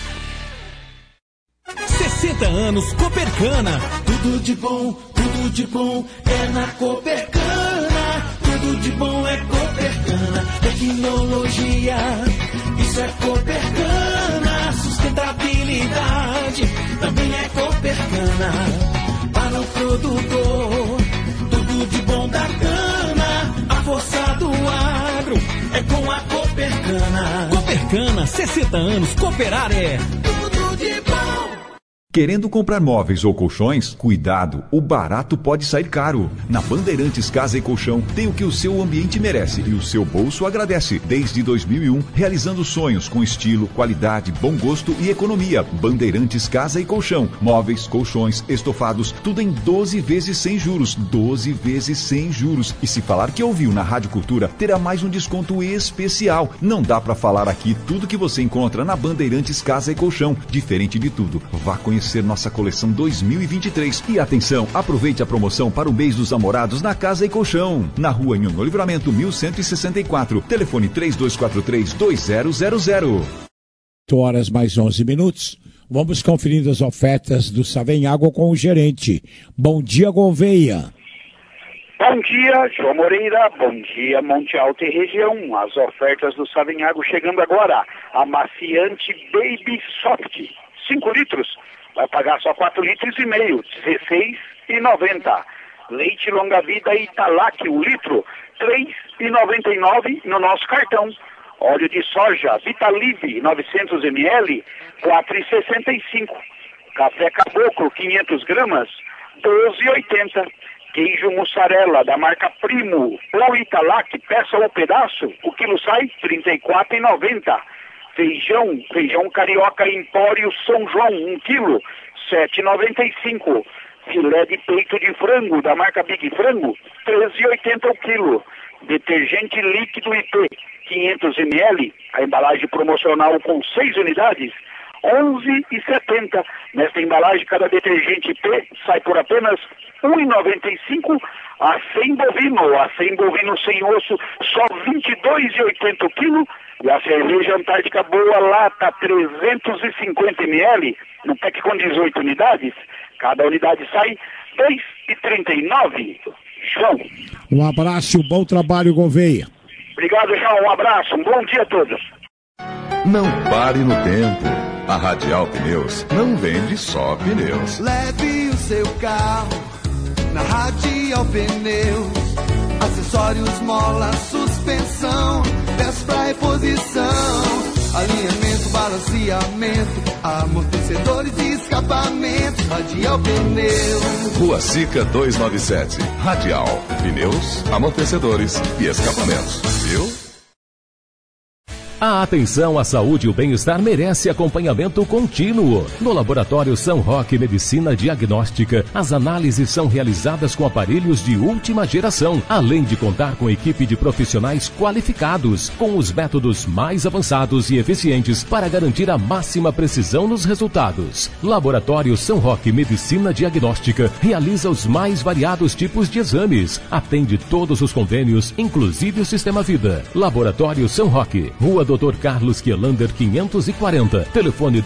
60 anos Copercana. Tudo de bom é na Copercana. Tudo de bom é Copercana. Tecnologia, isso é Copercana. Sustentabilidade, também é Copercana. Para o produtor, tudo de bom da cana. A força do agro é com a Copercana. Copercana, 60 anos, cooperar é tudo de bom. Querendo comprar móveis ou colchões? Cuidado, o barato pode sair caro. Na Bandeirantes Casa e Colchão tem o que o seu ambiente merece e o seu bolso agradece. Desde 2001, realizando sonhos com estilo, qualidade, bom gosto e economia. Bandeirantes Casa e Colchão. Móveis, colchões, estofados, tudo em 12 vezes sem juros. 12 vezes sem juros. E se falar que ouviu na Rádio Cultura, terá mais um desconto especial. Não dá pra falar aqui tudo que você encontra na Bandeirantes Casa e Colchão. Diferente de tudo, vá conhecer nossa coleção 2023. E atenção, aproveite a promoção para o mês dos namorados na Casa e Colchão. Na rua Nhonho Livramento 1164. Telefone 3243-2000. 8h mais 11. Vamos conferindo as ofertas do Savenhago com o gerente. Bom dia, Gouveia. Bom dia, João Moreira. Bom dia, Monte Alto e região. As ofertas do Savenhago chegando agora. Amaciante Baby Soft, 5 litros. Vai pagar só 4,5 litros, R$16,90. Leite Longa Vida Italac, 1 litro, R$3,99 no nosso cartão. Óleo de soja Vitalive, 900 ml, R$4,65. Café Caboclo, 500 gramas, R$12,80. Queijo mussarela da marca Primo ou Italac, peça ou pedaço, o quilo sai R$34,90. Feijão carioca Empório São João, 1 quilo, R$7,95. Filé de peito de frango da marca Big Frango, R$13,80 o quilo. Detergente líquido IP, 500 ml, a embalagem promocional com 6 unidades, R$11,70. Nesta embalagem, cada detergente IP sai por apenas R$1,95. A 100 bovino sem osso, só R$22,80 o quilo. E a cerveja Antártica Boa Lata, 350 ml, no pack com 18 unidades. Cada unidade sai R$2,39. João. Um abraço e um bom trabalho, Gouveia. Obrigado, João. Um abraço. Um bom dia a todos. Não pare no tempo. A Radial Pneus não vende só pneus. Leve o seu carro na Radial Pneus. Acessórios, mola, suspensão, peças pra reposição, alinhamento, balanceamento, amortecedores e escapamentos. Radial Pneus. Rua Sica 297. Radial Pneus, amortecedores e escapamentos. Viu? A atenção à saúde e o bem-estar merece acompanhamento contínuo. No Laboratório São Roque Medicina Diagnóstica, as análises são realizadas com aparelhos de última geração, além de contar com equipe de profissionais qualificados, com os métodos mais avançados e eficientes para garantir a máxima precisão nos resultados. Laboratório São Roque Medicina Diagnóstica realiza os mais variados tipos de exames, atende todos os convênios, inclusive o Sistema Vida. Laboratório São Roque, Rua Dr. Carlos Kielander 540, telefone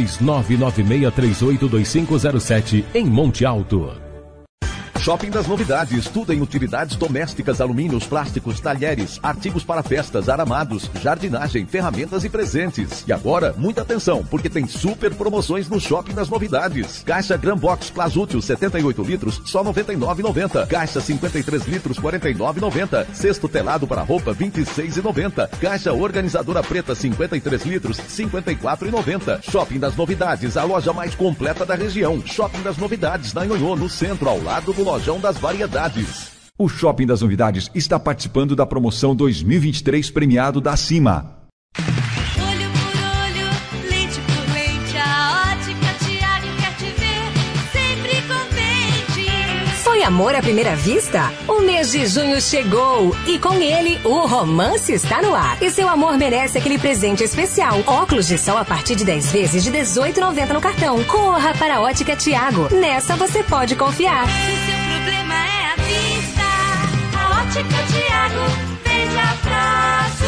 16-996382507, em Monte Alto. Shopping das Novidades, tudo em utilidades domésticas, alumínios, plásticos, talheres, artigos para festas, aramados, jardinagem, ferramentas e presentes. E agora, muita atenção, porque tem super promoções no Shopping das Novidades. Caixa Gran Box Plasútil 78 litros, só R$ 99,90. Caixa 53 litros, R$ 49,90. Cesto telado para roupa, R$ 26,90. Caixa organizadora preta 53 litros, R$ 54,90. Shopping das Novidades, a loja mais completa da região. Shopping das Novidades, na Nhonhô, no centro, ao lado do Lojão das Variedades. O Shopping das Novidades está participando da promoção 2023 premiado da Cima. Olho por olho, lente por lente, a Ótica Tiago quer te ver sempre contente. Foi amor à primeira vista? O mês de junho chegou e com ele o romance está no ar. E seu amor merece aquele presente especial. Óculos de sol a partir de 10 vezes de R$ 18,90 no cartão. Corra para a Ótica Tiago. Nessa você pode confiar. Problema é a vista. A Ótica Tiago vende a prazo.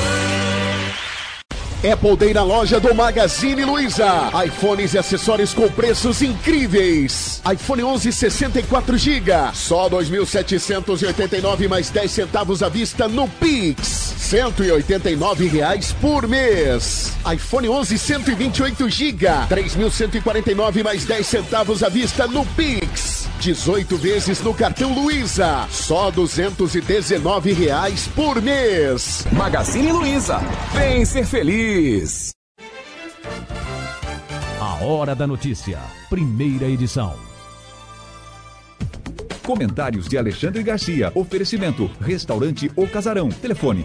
Apple Day na loja do Magazine Luiza. iPhones e acessórios com preços incríveis. iPhone 11 64 GB, só 2.789 mais 10 centavos à vista no Pix. R$189 por mês. iPhone 11 128 GB, 3.149 mais 10 centavos à vista no Pix. 18 vezes no cartão Luiza, só R$219 por mês. Magazine Luiza, vem ser feliz. A A Hora da Notícia, primeira edição. Comentários de Alexandre Garcia. Oferecimento: Restaurante O Casarão. Telefone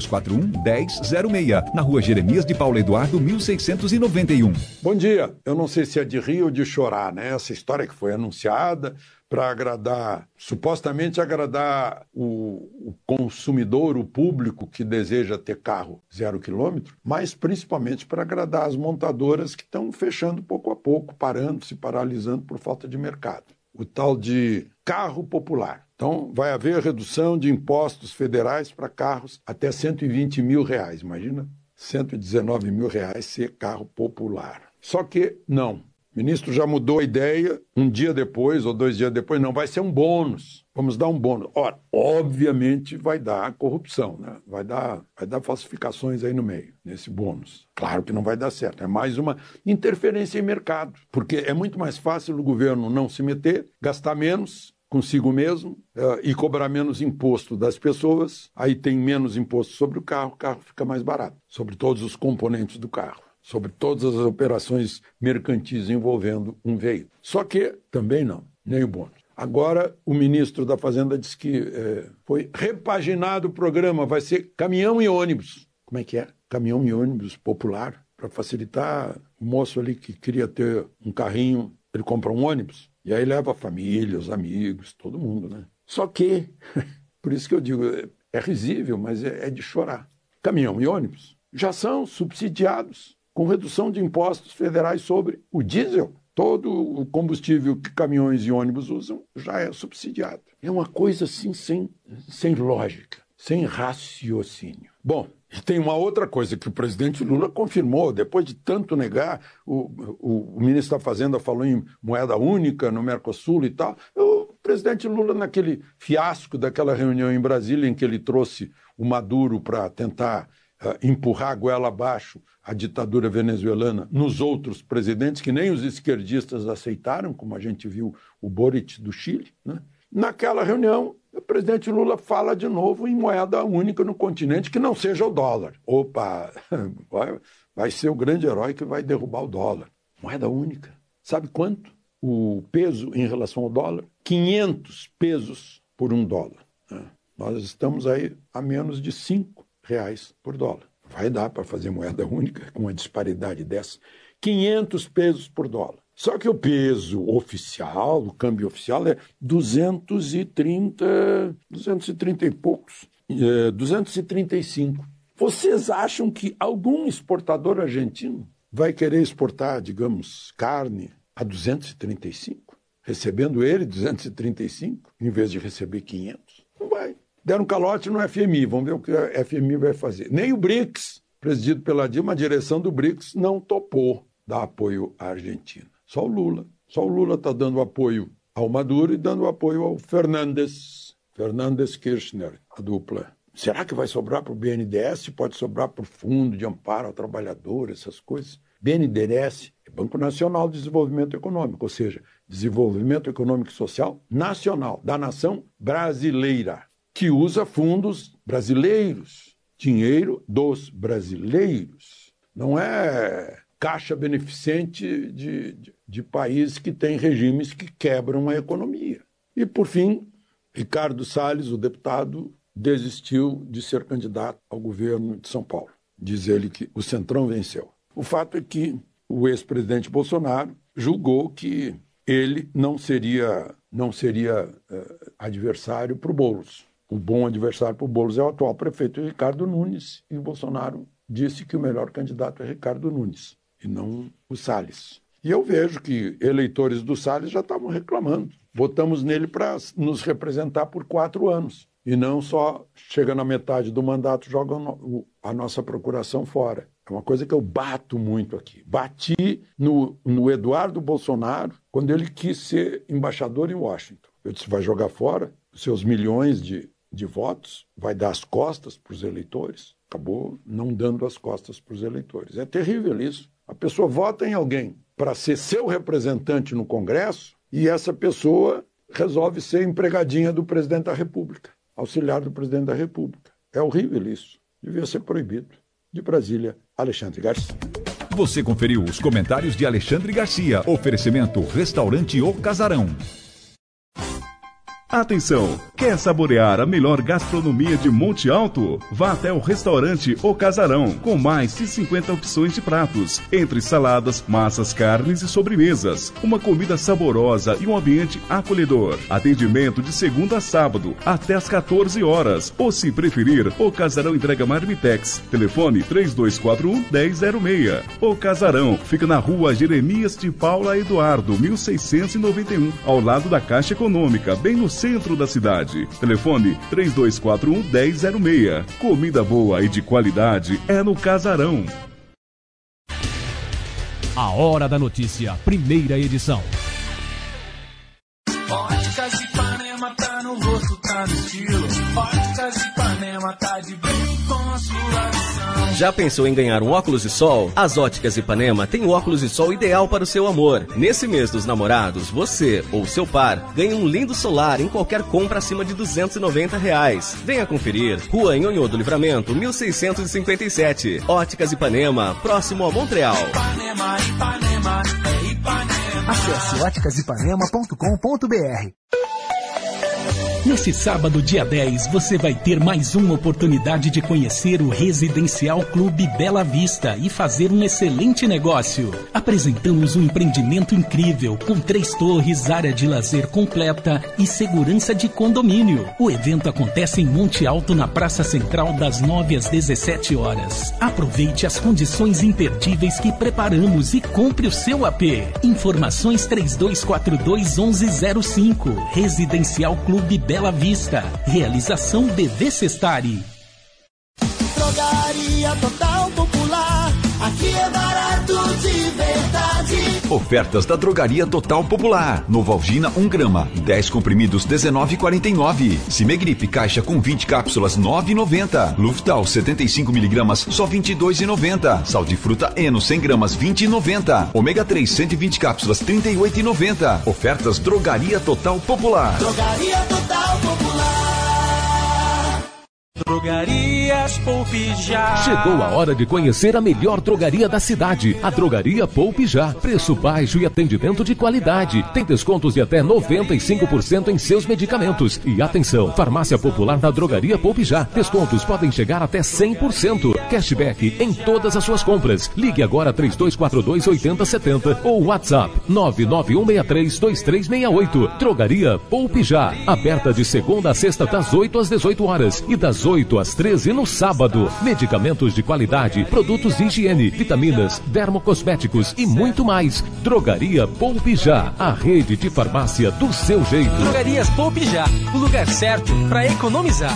3241-1006. Na Rua Jeremias de Paulo Eduardo, 1691. Bom dia. Eu não sei se é de rir ou de chorar, né? Essa história que foi anunciada para agradar, supostamente agradar o consumidor, o público que deseja ter carro 0 quilômetro, mas principalmente para agradar as montadoras que estão fechando pouco a pouco, parando, se paralisando por falta de mercado. O tal de carro popular. Então, vai haver redução de impostos federais para carros até R$120 mil. Imagina, R$119 mil ser carro popular. Só que não. O ministro já mudou a ideia, um dia depois ou 2 dias depois, não, vai ser um bônus. Vamos dar um bônus. Ora, obviamente vai dar corrupção, né? Vai dar falsificações aí no meio, nesse bônus. Claro que não vai dar certo. É mais uma interferência em mercado. Porque é muito mais fácil o governo não se meter, gastar menos consigo mesmo e cobrar menos imposto das pessoas. Aí tem menos imposto sobre o carro fica mais barato. Sobre todos os componentes do carro. Sobre todas as operações mercantis envolvendo um veículo. Só que também não, nem o bônus. Agora, o ministro da Fazenda disse que foi repaginado o programa, vai ser caminhão e ônibus. Como é que é? Caminhão e ônibus popular, para facilitar o moço ali que queria ter um carrinho, ele compra um ônibus, e aí leva a família, os amigos, todo mundo, né? Só que, por isso que eu digo, é risível, mas é de chorar. Caminhão e ônibus já são subsidiados com redução de impostos federais sobre o diesel. Todo o combustível que caminhões e ônibus usam já é subsidiado. É uma coisa assim sem lógica, sem raciocínio. Bom, e tem uma outra coisa que o presidente Lula confirmou, depois de tanto negar, o ministro da Fazenda falou em moeda única no Mercosul e tal. O presidente Lula, naquele fiasco daquela reunião em Brasília, em que ele trouxe o Maduro para tentar empurrar a goela abaixo a ditadura venezuelana nos outros presidentes, que nem os esquerdistas aceitaram, como a gente viu o Boric do Chile, né? Naquela reunião, o presidente Lula fala de novo em moeda única no continente que não seja o dólar. Opa, vai ser o grande herói que vai derrubar o dólar. Moeda única. Sabe quanto? O peso em relação ao dólar? 500 pesos por $1. Né? Nós estamos aí a menos de R$5 por dólar. Vai dar para fazer moeda única com uma disparidade dessa. 500 pesos por dólar. Só que o peso oficial, o câmbio oficial é 230 e poucos, 235. Vocês acham que algum exportador argentino vai querer exportar, digamos, carne a 235? Recebendo ele 235, em vez de receber 500? Não vai. Deram um calote no FMI, vamos ver o que a FMI vai fazer. Nem o BRICS, presidido pela Dilma, a direção do BRICS não topou dar apoio à Argentina. Só o Lula. Só o Lula está dando apoio ao Maduro e dando apoio ao Fernandes Kirchner, a dupla. Será que vai sobrar para o BNDES? Pode sobrar para o Fundo de Amparo ao Trabalhador, essas coisas. BNDES é Banco Nacional de Desenvolvimento Econômico, ou seja, Desenvolvimento Econômico e Social Nacional, da nação brasileira, que usa fundos brasileiros, dinheiro dos brasileiros. Não é caixa beneficente de países que têm regimes que quebram a economia. E, por fim, Ricardo Salles, o deputado, desistiu de ser candidato ao governo de São Paulo. Diz ele que o Centrão venceu. O fato é que o ex-presidente Bolsonaro julgou que ele não seria adversário para o Boulos. O bom adversário para o Boulos é o atual prefeito Ricardo Nunes, e o Bolsonaro disse que o melhor candidato é Ricardo Nunes, e não o Salles. E eu vejo que eleitores do Salles já estavam reclamando. Votamos nele para nos representar por 4 anos, e não só chega na metade do mandato, joga a nossa procuração fora. É uma coisa que eu bato muito aqui. Bati no Eduardo Bolsonaro quando ele quis ser embaixador em Washington. Eu disse, vai jogar fora os seus milhões de votos, vai dar as costas para os eleitores. Acabou não dando as costas para os eleitores. É terrível isso. A pessoa vota em alguém para ser seu representante no Congresso e essa pessoa resolve ser empregadinha do presidente da República, auxiliar do presidente da República. É horrível isso. Devia ser proibido. De Brasília, Alexandre Garcia. Você conferiu os comentários de Alexandre Garcia. Oferecimento Restaurante O Casarão. Atenção! Quer saborear a melhor gastronomia de Monte Alto? Vá até o restaurante O Casarão, com mais de 50 opções de pratos, entre saladas, massas, carnes e sobremesas. Uma comida saborosa e um ambiente acolhedor. Atendimento de segunda a sábado, até às 14 horas. Ou se preferir, O Casarão entrega marmitex. Telefone 3241-1006. O Casarão fica na rua Jeremias de Paula Eduardo, 1691, ao lado da Caixa Econômica, bem no centro da cidade. Telefone 3241-1006. Comida boa e de qualidade é no Casarão. A Hora da Notícia, primeira edição. Óticas Ipanema tá no rosto, tá no estilo. Óticas Ipanema tá de bem com a sua visão. Já pensou em ganhar um óculos de sol? As Óticas Ipanema tem o óculos de sol ideal para o seu amor. Nesse mês dos namorados, você ou seu par ganha um lindo solar em qualquer compra acima de R$290. Venha conferir. Rua Nhonhô do Livramento, 1657. Óticas Ipanema, próximo a Montreal. Ipanema, Ipanema, é Ipanema. Acesse óticasipanema.com.br. Nesse sábado, dia 10, você vai ter mais uma oportunidade de conhecer o Residencial Clube Bela Vista e fazer um excelente negócio. Apresentamos um empreendimento incrível, com 3 torres, área de lazer completa e segurança de condomínio. O evento acontece em Monte Alto, na Praça Central, das 9 às 17 horas. Aproveite as condições imperdíveis que preparamos e compre o seu AP. Informações 3242-1105. Residencial Clube Bela Vista. Realização BV Sestari. Drogaria Total Popular. Aqui é barato de verdade. Ofertas da Drogaria Total Popular. Novalgina 1 grama, 10 comprimidos, R$19,49. Cimegripe caixa com 20 cápsulas, R$9,90. Luftal 75 miligramas, só R$22,90. Sal de fruta Eno 100 gramas, R$20,90. Ômega 3 120 cápsulas, R$38,90. Ofertas Drogaria Total Popular. Drogaria Total Popular. Drogarias Poupe Já. Chegou a hora de conhecer a melhor drogaria da cidade, a Drogaria Poupe Já. Preço baixo e atendimento de qualidade. Tem descontos de até 95% em seus medicamentos. E atenção, farmácia popular da Drogaria Poupe Já. Descontos podem chegar até 100%. Cashback em todas as suas compras. Ligue agora 3242-8070 ou WhatsApp 991632368. Drogaria Poupe Já. Aberta de segunda a sexta das 8 às 18 horas e das 8 às 13 no sábado. Medicamentos de qualidade, produtos de higiene, vitaminas, dermocosméticos e muito mais. Drogaria Poupe Já, a rede de farmácia do seu jeito. Drogarias Poupe Já, o lugar certo para economizar.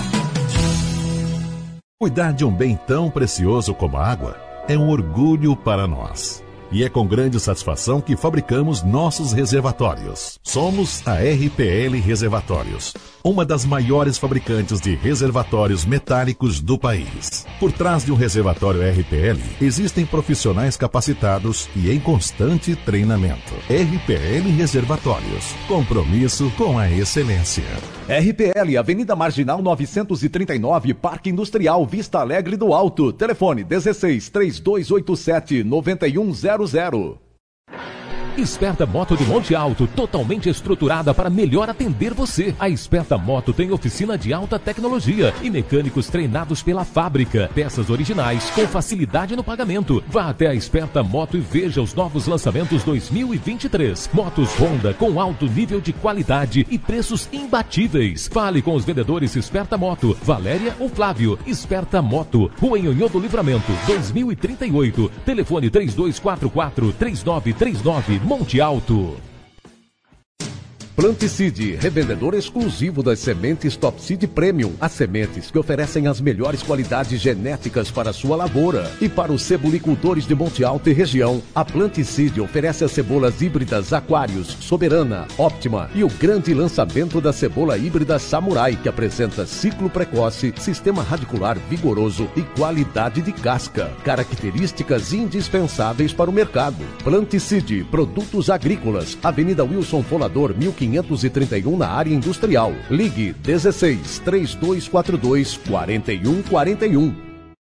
Cuidar de um bem tão precioso como a água é um orgulho para nós. E é com grande satisfação que fabricamos nossos reservatórios. Somos a RPL Reservatórios, uma das maiores fabricantes de reservatórios metálicos do país. Por trás de um reservatório RPL, existem profissionais capacitados e em constante treinamento. RPL Reservatórios, compromisso com a excelência. RPL, Avenida Marginal 939, Parque Industrial Vista Alegre do Alto. Telefone 16-3287-9100. Esperta Moto de Monte Alto, totalmente estruturada para melhor atender você. A Esperta Moto tem oficina de alta tecnologia e mecânicos treinados pela fábrica. Peças originais com facilidade no pagamento. Vá até a Esperta Moto e veja os novos lançamentos 2023. Motos Honda com alto nível de qualidade e preços imbatíveis. Fale com os vendedores Esperta Moto, Valéria ou Flávio. Esperta Moto, Rua Nhonhô do Livramento, 2038. Telefone 3244-3939. Monte Alto. Planticide, revendedor exclusivo das sementes Top Seed Premium. As sementes que oferecem as melhores qualidades genéticas para a sua lavoura. E para os cebolicultores de Monte Alto e região, a Planticide oferece as cebolas híbridas Aquarius, Soberana, Óptima e o grande lançamento da cebola híbrida Samurai, que apresenta ciclo precoce, sistema radicular vigoroso e qualidade de casca. Características indispensáveis para o mercado. Planticide, produtos agrícolas, Avenida Wilson Fonador, 1531 na área industrial. Ligue 16 3242 4141.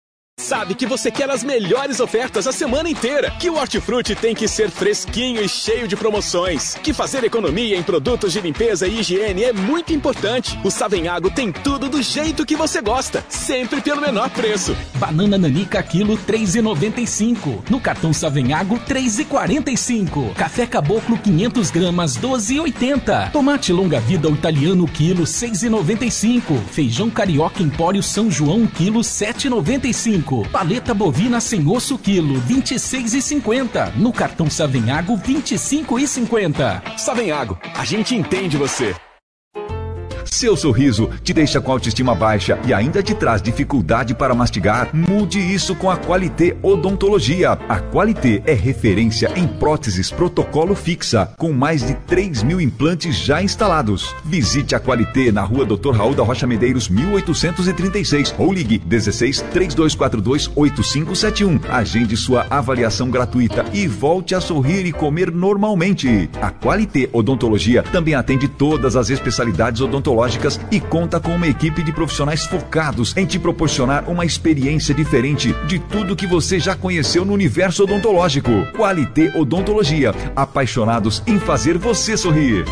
sabe que você quer as melhores ofertas a semana inteira, que o Hortifruti tem que ser fresquinho e cheio de promoções, que fazer economia em produtos de limpeza e higiene é muito importante. O Savenhago tem tudo do jeito que você gosta, sempre pelo menor preço. Banana nanica quilo 3,95. No cartão Savenhago 3,45. Café Caboclo 500 gramas 12,80. Tomate longa vida italiano quilo 6,95. Feijão carioca Empório São João quilo 7,95. Paleta bovina sem osso quilo 26,50. No cartão Savenhago 25,50. Savenhago, a gente entende você. Seu sorriso te deixa com autoestima baixa e ainda te traz dificuldade para mastigar? Mude isso com a Qualité Odontologia. A Qualité é referência em próteses protocolo fixa, com mais de 3.000 implantes já instalados. Visite a Qualité na rua Dr. Raul da Rocha Medeiros, 1836, ou ligue 16 3242 8571. Agende sua avaliação gratuita e volte a sorrir e comer normalmente. A Qualité Odontologia também atende todas as especialidades odontológicas e conta com uma equipe de profissionais focados em te proporcionar uma experiência diferente de tudo que você já conheceu no universo odontológico. Qualité Odontologia, apaixonados em fazer você sorrir.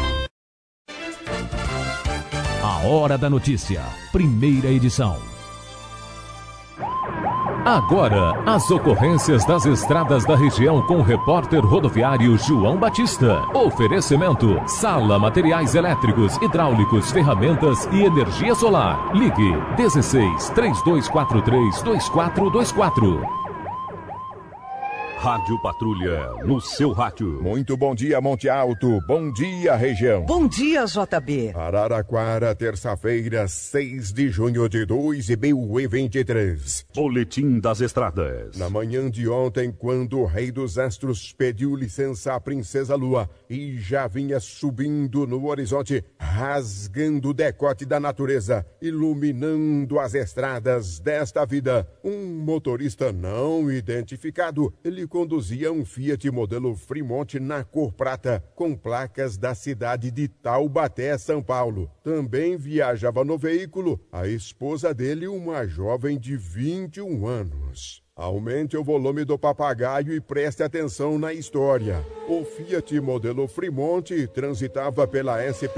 A Hora da Notícia, primeira edição. Agora, as ocorrências das estradas da região com o repórter rodoviário João Batista. Oferecimento: Sala Materiais Elétricos, Hidráulicos, Ferramentas e Energia Solar. Ligue 16 3243 2424. Rádio Patrulha, no seu rádio. Muito bom dia, Monte Alto. Bom dia, região. Bom dia, JB. Araraquara, terça-feira, 6 de junho de 2023. Boletim das Estradas. Na manhã de ontem, quando o Rei dos Astros pediu licença à Princesa Lua e já vinha subindo no horizonte, rasgando o decote da natureza, iluminando as estradas desta vida, um motorista não identificado, ele conduzia um Fiat modelo Fremont na cor prata, com placas da cidade de Taubaté, São Paulo. Também viajava no veículo a esposa dele, uma jovem de 21 anos. Aumente o volume do papagaio e preste atenção na história. O Fiat modelo Fremont transitava pela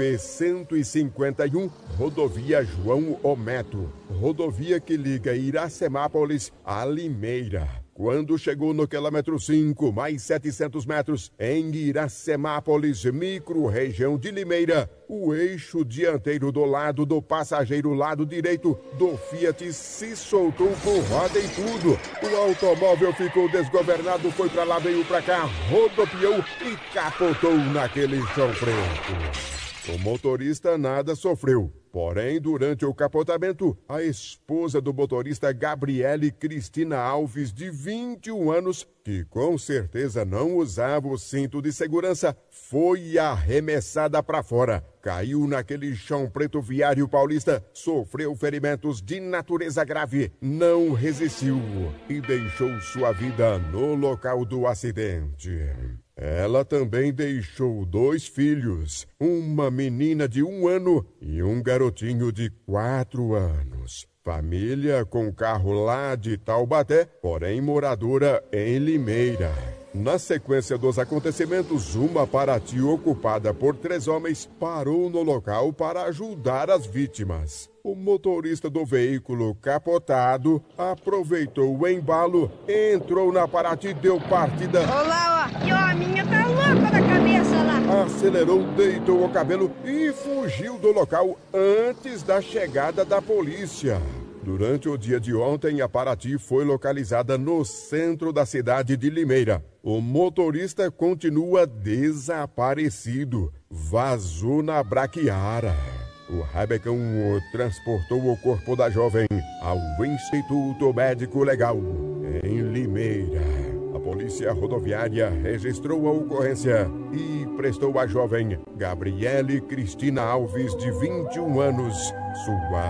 SP-151, rodovia João Ometo, rodovia que liga Iracemápolis a Limeira. Quando chegou no quilômetro 5, mais 700 metros, em Iracemápolis, micro-região de Limeira, o eixo dianteiro do lado do passageiro lado direito do Fiat se soltou com roda e tudo. O automóvel ficou desgovernado, foi pra lá, veio pra cá, rodopiou e capotou naquele chão preto. O motorista nada sofreu. Porém, durante o capotamento, a esposa do motorista Gabriele Cristina Alves, de 21 anos, que com certeza não usava o cinto de segurança, foi arremessada para fora. Caiu naquele chão preto viário paulista, sofreu ferimentos de natureza grave, não resistiu e deixou sua vida no local do acidente. Ela também deixou 2 filhos, uma menina de 1 ano e um garotinho de 4 anos. Família com carro lá de Taubaté, porém moradora em Limeira. Na sequência dos acontecimentos, uma Paraty ocupada por 3 homens parou no local para ajudar as vítimas. O motorista do veículo capotado aproveitou o embalo, entrou na Paraty, deu partida. Olá, ó, e ó, a minha tá louca da cabeça lá. Acelerou, deitou o cabelo e fugiu do local antes da chegada da polícia. Durante o dia de ontem, a Paraty foi localizada no centro da cidade de Limeira. O motorista continua desaparecido. Vazou na Braquiara. O Rabecão transportou o corpo da jovem ao Instituto Médico Legal, em Limeira. A polícia rodoviária registrou a ocorrência e prestou à jovem Gabriele Cristina Alves, de 21 anos, sua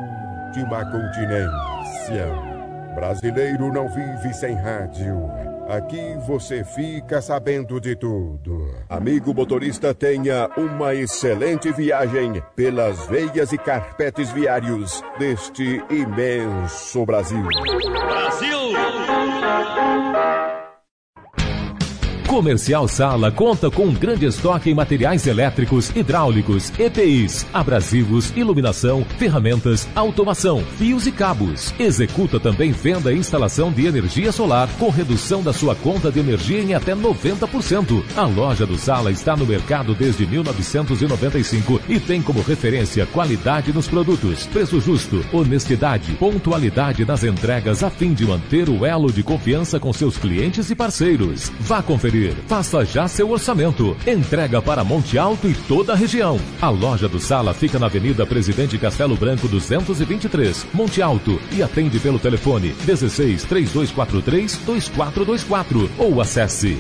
última continência. Brasileiro não vive sem rádio. Aqui você fica sabendo de tudo. Amigo motorista, tenha uma excelente viagem pelas veias e carpetes viários deste imenso Brasil. Comercial Sala conta com um grande estoque em materiais elétricos, hidráulicos, EPIs, abrasivos, iluminação, ferramentas, automação, fios e cabos. Executa também venda e instalação de energia solar com redução da sua conta de energia em até 90%. A loja do Sala está no mercado desde 1995 e tem como referência qualidade nos produtos, preço justo, honestidade, pontualidade nas entregas a fim de manter o elo de confiança com seus clientes e parceiros. Vá conferir. Faça já seu orçamento. Entrega para Monte Alto e toda a região. A loja do Sala fica na Avenida Presidente Castelo Branco 223, Monte Alto, e atende pelo telefone 16 3243 2424 ou acesse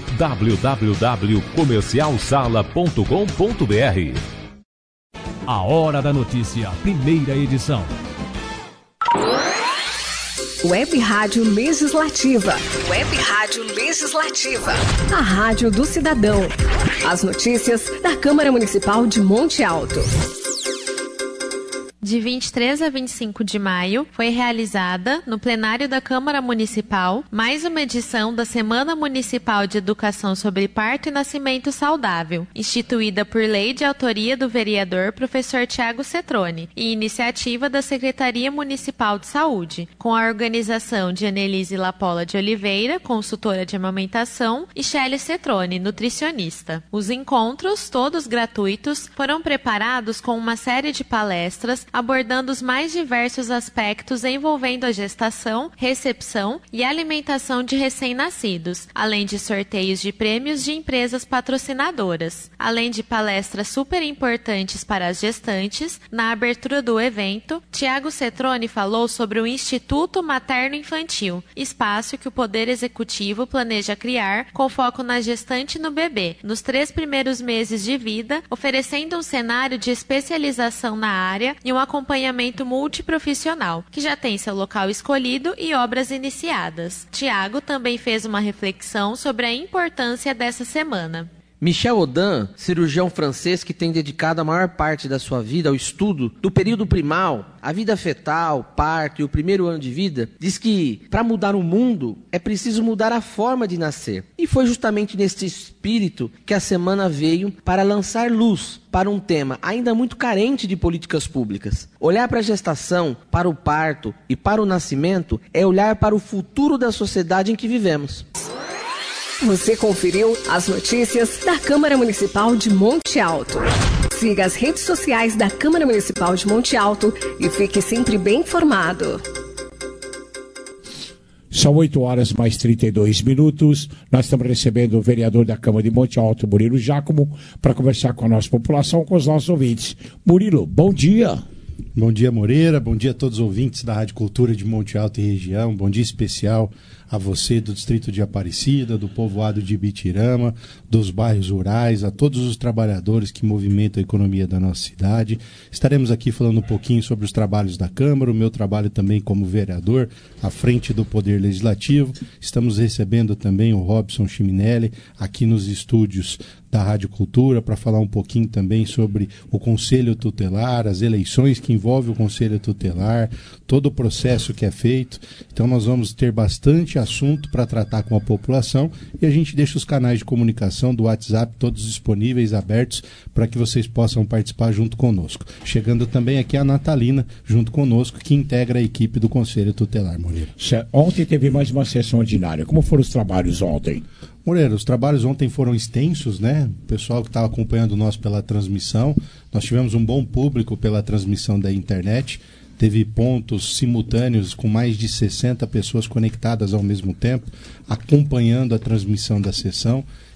www.comercialsala.com.br. A Hora da Notícia, primeira edição. Web Rádio Legislativa. Web Rádio Legislativa. A Rádio do Cidadão. As notícias da Câmara Municipal de Monte Alto. De 23 a 25 de maio, foi realizada, no plenário da Câmara Municipal, mais uma edição da Semana Municipal de Educação sobre Parto e Nascimento Saudável, instituída por lei de autoria do vereador professor Tiago Cetrone e iniciativa da Secretaria Municipal de Saúde, com a organização de Annelise Lapola de Oliveira, consultora de amamentação, e Shelley Cetrone, nutricionista. Os encontros, todos gratuitos, foram preparados com uma série de palestras abordando os mais diversos aspectos envolvendo a gestação, recepção e alimentação de recém-nascidos, além de sorteios de prêmios de empresas patrocinadoras. Além de palestras super importantes para as gestantes, na abertura do evento, Tiago Cetrone falou sobre o Instituto Materno-Infantil, espaço que o Poder Executivo planeja criar com foco na gestante e no bebê, nos 3 primeiros meses de vida, oferecendo um cenário de especialização na área e um acompanhamento multiprofissional, que já tem seu local escolhido e obras iniciadas. Tiago também fez uma reflexão sobre a importância dessa semana. Michel Audin, cirurgião francês que tem dedicado a maior parte da sua vida ao estudo do período primal, a vida fetal, parto e o primeiro ano de vida, diz que para mudar o mundo é preciso mudar a forma de nascer. E foi justamente nesse espírito que a semana veio para lançar luz para um tema ainda muito carente de políticas públicas. Olhar para a gestação, para o parto e para o nascimento é olhar para o futuro da sociedade em que vivemos. Você conferiu as notícias da Câmara Municipal de Monte Alto. Siga as redes sociais da Câmara Municipal de Monte Alto e fique sempre bem informado. São 8h mais 32. Nós estamos recebendo o vereador da Câmara de Monte Alto, Murilo Giacomo, para conversar com a nossa população, com os nossos ouvintes. Murilo, bom dia. Bom dia, Moreira. Bom dia a todos os ouvintes da Rádio Cultura de Monte Alto e região. Bom dia especial a você do distrito de Aparecida, do povoado de Ibitirama, dos bairros rurais, a todos os trabalhadores que movimentam a economia da nossa cidade. Estaremos aqui falando um pouquinho sobre os trabalhos da Câmara, o meu trabalho também como vereador, à frente do Poder Legislativo. Estamos recebendo também o Robson Chiminelli aqui nos estúdios da Rádio Cultura para falar um pouquinho também sobre o Conselho Tutelar, as eleições que envolvem o Conselho Tutelar, todo o processo que é feito. Então nós vamos ter bastante assunto para tratar com a população e a gente deixa os canais de comunicação do WhatsApp todos disponíveis, abertos, para que vocês possam participar junto conosco. Chegando também aqui a Natalina, junto conosco, que integra a equipe do Conselho Tutelar, Moreira. Ontem teve mais uma sessão ordinária. Como foram os trabalhos ontem? Moreira, os trabalhos ontem foram extensos, né? O pessoal que estava acompanhando nós pela transmissão, nós tivemos um bom público pela transmissão da internet, teve pontos simultâneos com mais de 60 pessoas conectadas ao mesmo tempo, acompanhando a transmissão da sessão.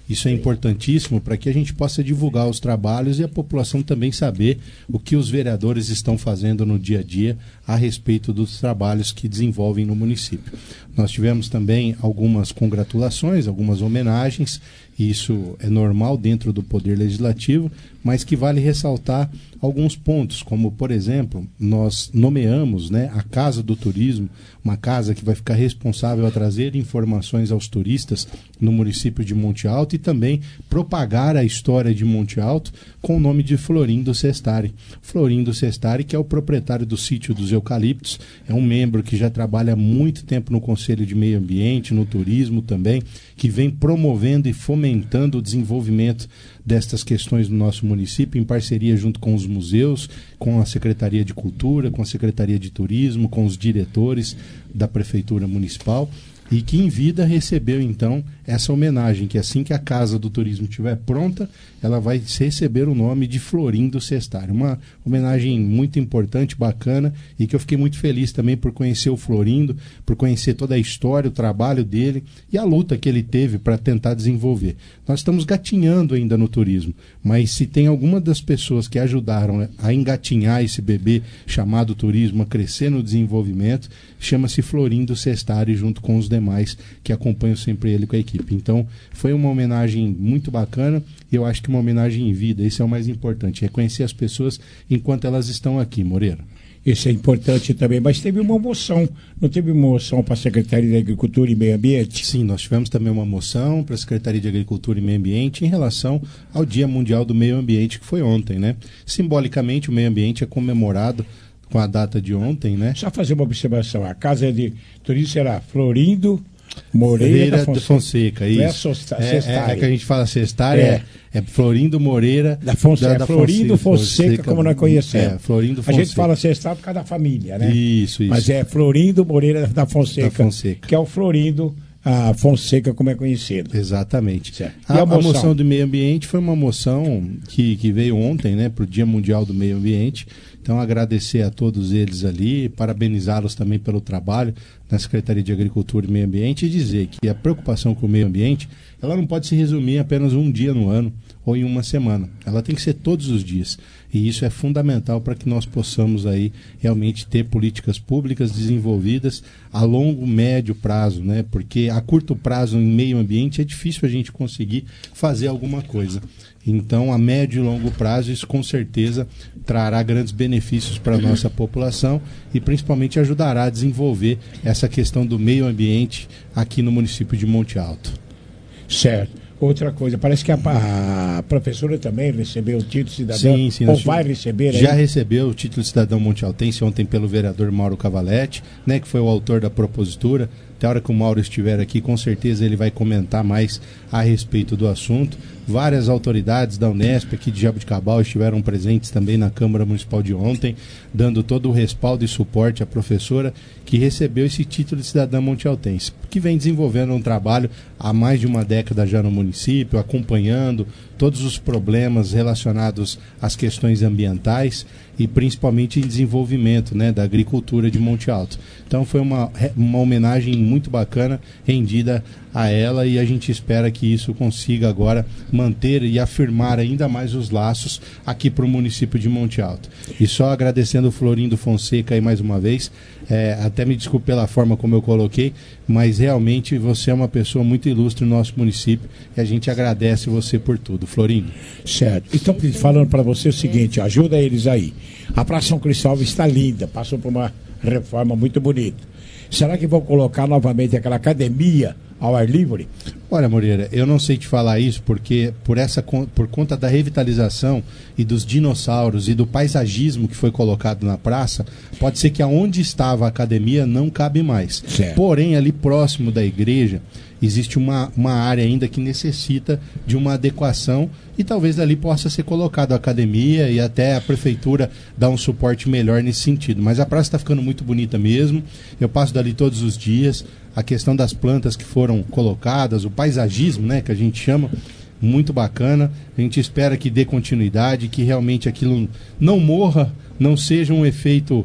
Isso é importantíssimo para que a gente possa divulgar os trabalhos e a população também saber o que os vereadores estão fazendo no dia a dia a respeito dos trabalhos que desenvolvem no município. Nós tivemos também algumas congratulações, algumas homenagens, e isso é normal dentro do Poder Legislativo, mas que vale ressaltar alguns pontos, como, por exemplo, nós nomeamos, né, a Casa do Turismo, uma casa que vai ficar responsável a trazer informações aos turistas no município de Monte Alto e também propagar a história de Monte Alto com o nome de Florindo Sestari. Florindo Sestari, que é o proprietário do sítio dos Eucaliptos, é um membro que já trabalha há muito tempo no Conselho de Meio Ambiente, no turismo também, que vem promovendo e fomentando o desenvolvimento destas questões no nosso município, em parceria junto com os museus, com a Secretaria de Cultura, com a Secretaria de Turismo, com os diretores da Prefeitura Municipal, e que em vida recebeu então essa homenagem, que assim que a Casa do Turismo estiver pronta, ela vai receber o nome de Florindo Sestari. Uma homenagem muito importante, bacana, e que eu fiquei muito feliz também por conhecer o Florindo, por conhecer toda a história, o trabalho dele e a luta que ele teve para tentar desenvolver. Nós estamos gatinhando ainda no turismo, mas se tem alguma das pessoas que ajudaram a engatinhar esse bebê chamado turismo, a crescer no desenvolvimento, chama-se Florindo Sestari, junto com os demais que acompanham sempre ele com a equipe. Então, foi uma homenagem muito bacana, e eu acho que uma homenagem em vida, isso é o mais importante, reconhecer as pessoas enquanto elas estão aqui, Moreira. Isso é importante também, mas teve uma moção, não teve uma moção para a Secretaria de Agricultura e Meio Ambiente? Sim, nós tivemos também uma moção para a Secretaria de Agricultura e Meio Ambiente em relação ao Dia Mundial do Meio Ambiente, que foi ontem, né? Simbolicamente, o meio ambiente é comemorado com a data de ontem, né? Só fazer uma observação, a Casa de Turismo será Florindo Moreira da Fonseca. Isso. É que a gente fala Sestari, é Florindo Moreira da Fonseca. Florindo Fonseca, como nós conhecemos. Florindo Fonseca. A gente fala Sestari por causa da família, né? Isso. Mas é Florindo Moreira da Fonseca, que é o Florindo a Fonseca, como é conhecido. Exatamente. A moção do meio ambiente foi uma moção que veio ontem, né, para o Dia Mundial do Meio Ambiente. Então, agradecer a todos eles ali, parabenizá-los também pelo trabalho na Secretaria de Agricultura e Meio Ambiente e dizer que a preocupação com o meio ambiente, ela não pode se resumir em apenas um dia no ano ou em uma semana. Ela tem que ser todos os dias. E isso é fundamental para que nós possamos aí realmente ter políticas públicas desenvolvidas a longo, médio prazo, né? Porque a curto prazo em meio ambiente é difícil a gente conseguir fazer alguma coisa. Então, a médio e longo prazo, isso com certeza trará grandes benefícios para a nossa população e principalmente ajudará a desenvolver essa questão do meio ambiente aqui no município de Monte Alto. Certo. Outra coisa, parece que a professora também recebeu o título de cidadão, ou vai receber aí? Já recebeu o título de cidadão montealtense ontem pelo vereador Mauro Cavaletti, né, que foi o autor da propositura. Até a hora que o Mauro estiver aqui, com certeza ele vai comentar mais a respeito do assunto. Várias autoridades da Unesp aqui de Jaboticabal estiveram presentes também na Câmara Municipal de ontem, dando todo o respaldo e suporte à professora que recebeu esse título de cidadã montealtense, que vem desenvolvendo um trabalho há mais de uma década já no município, acompanhando todos os problemas relacionados às questões ambientais e principalmente em desenvolvimento, né, da agricultura de Monte Alto. Então foi uma homenagem muito bacana rendida a ela e a gente espera que isso consiga agora manter e afirmar ainda mais os laços aqui para o município de Monte Alto. E só agradecendo o Florindo Fonseca aí mais uma vez, até me desculpe pela forma como eu coloquei, mas realmente você é uma pessoa muito ilustre no nosso município e a gente agradece você por tudo. Florindo. Certo. Então, falando para você o seguinte, ajuda eles aí. A Praça São Cristóvão está linda, passou por uma reforma muito bonita. Será que vão colocar novamente aquela academia ao ar livre? Olha, Moreira, eu não sei te falar isso porque por conta da revitalização e dos dinossauros e do paisagismo que foi colocado na praça, pode ser que aonde estava a academia não cabe mais. Certo. Porém, ali próximo da igreja, existe uma área ainda que necessita de uma adequação e talvez dali possa ser colocado a academia e até a prefeitura dar um suporte melhor nesse sentido. Mas a praça está ficando muito bonita mesmo, eu passo dali todos os dias, a questão das plantas que foram colocadas, o paisagismo, né, que a gente chama, muito bacana. A gente espera que dê continuidade, que realmente aquilo não morra, não seja um efeito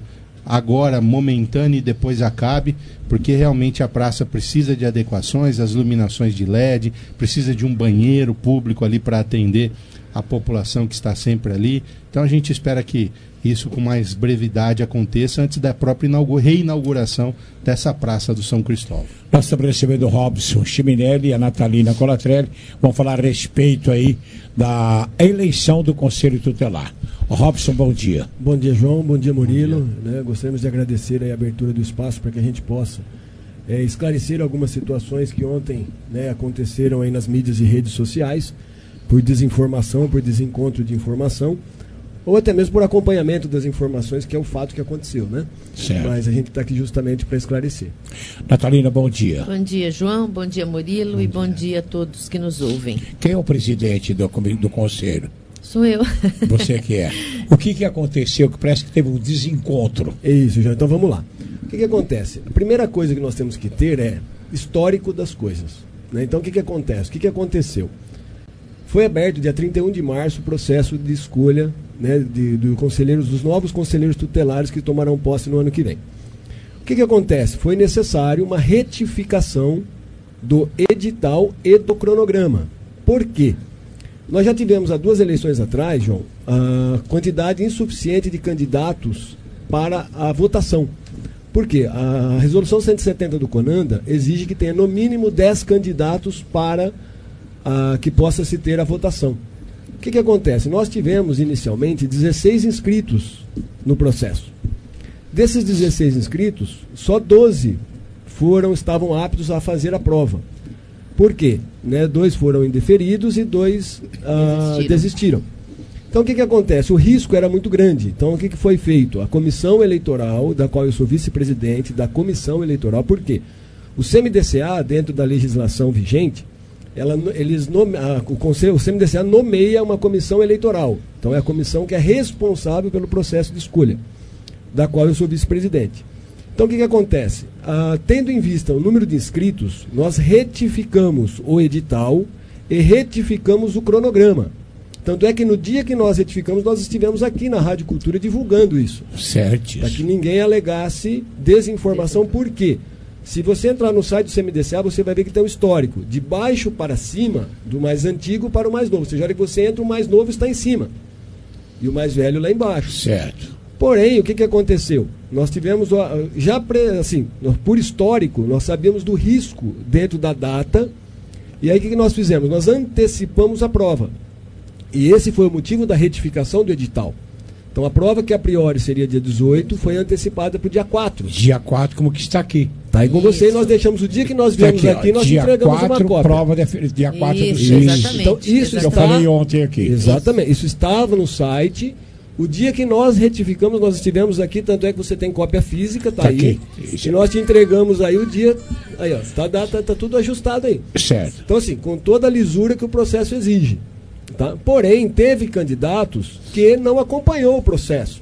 agora momentâneo e depois acabe, porque realmente a praça precisa de adequações, as iluminações de LED, precisa de um banheiro público ali para atender a população que está sempre ali. Então a gente espera que isso com mais brevidade aconteça antes da própria reinauguração dessa Praça do São Cristóvão. Nós estamos recebendo o Robson Chiminelli e a Natalina Colatrelli. Vamos falar a respeito aí da eleição do Conselho Tutelar. Robson, bom dia. Bom dia, João. Bom dia, Murilo. Bom dia. Gostaríamos de agradecer a abertura do espaço para que a gente possa esclarecer algumas situações que ontem aconteceram aí nas mídias e redes sociais, por desinformação, por desencontro de informação, ou até mesmo por acompanhamento das informações, que é o fato que aconteceu, né? Certo. Mas a gente está aqui justamente para esclarecer. Natalina, bom dia. Bom dia, João. Bom dia, Murilo. E bom dia a todos que nos ouvem. Quem é o presidente do Conselho? Sou eu. Você que é. O que aconteceu? Que parece que teve um desencontro. É isso, João. Então vamos lá. O que acontece? A primeira coisa que nós temos que ter é histórico das coisas, né? Então o que acontece? O que aconteceu? Foi aberto dia 31 de março o processo de escolha, né, dos novos conselheiros tutelares que tomarão posse no ano que vem. O que acontece? Foi necessário uma retificação do edital e do cronograma. Por quê? Nós já tivemos há 2 eleições atrás, João, a quantidade insuficiente de candidatos para a votação. Por quê? A resolução 170 do CONANDA exige que tenha no mínimo 10 candidatos para que possa se ter a votação. O que acontece? Nós tivemos inicialmente 16 inscritos no processo. Desses 16 inscritos, só 12 estavam aptos a fazer a prova. Por quê? 2 foram indeferidos e 2 desistiram. Então o que acontece? O risco era muito grande. Então o que foi feito? A comissão eleitoral, da qual eu sou vice-presidente da comissão eleitoral, por quê? O CMDCA, dentro da legislação vigente, o CMDCA nomeia uma comissão eleitoral. Então é a comissão que é responsável pelo processo de escolha, da qual eu sou vice-presidente. Então o que acontece? Tendo em vista o número de inscritos, nós retificamos o edital e retificamos o cronograma. Tanto é que no dia que nós retificamos, nós estivemos aqui na Rádio Cultura divulgando isso. Certo. Para que ninguém alegasse desinformação. Por quê? Se você entrar no site do CMDCA, você vai ver que tem um histórico. De baixo para cima, do mais antigo para o mais novo. Ou seja, a hora que você entra, o mais novo está em cima. E o mais velho lá embaixo. Certo. Porém, o que aconteceu? Nós tivemos, por histórico, nós sabíamos do risco dentro da data. E aí o que nós fizemos? Nós antecipamos a prova. E esse foi o motivo da retificação do edital. Então a prova que a priori seria dia 18 foi antecipada para o dia 4. Dia 4, como que está aqui. Está aí com você, e nós deixamos o dia que nós viemos aqui, nós entregamos 4, uma cópia. Prova dia 4 do 6. Exatamente. Então, isso eu falei ontem aqui. Exatamente. Isso estava no site. O dia que nós retificamos, nós estivemos aqui, tanto é que você tem cópia física, tá aí. E nós te entregamos aí o dia. Aí, ó, tá tudo ajustado aí. Certo. Então, assim, com toda a lisura que o processo exige. Tá? Porém, teve candidatos que não acompanhou o processo.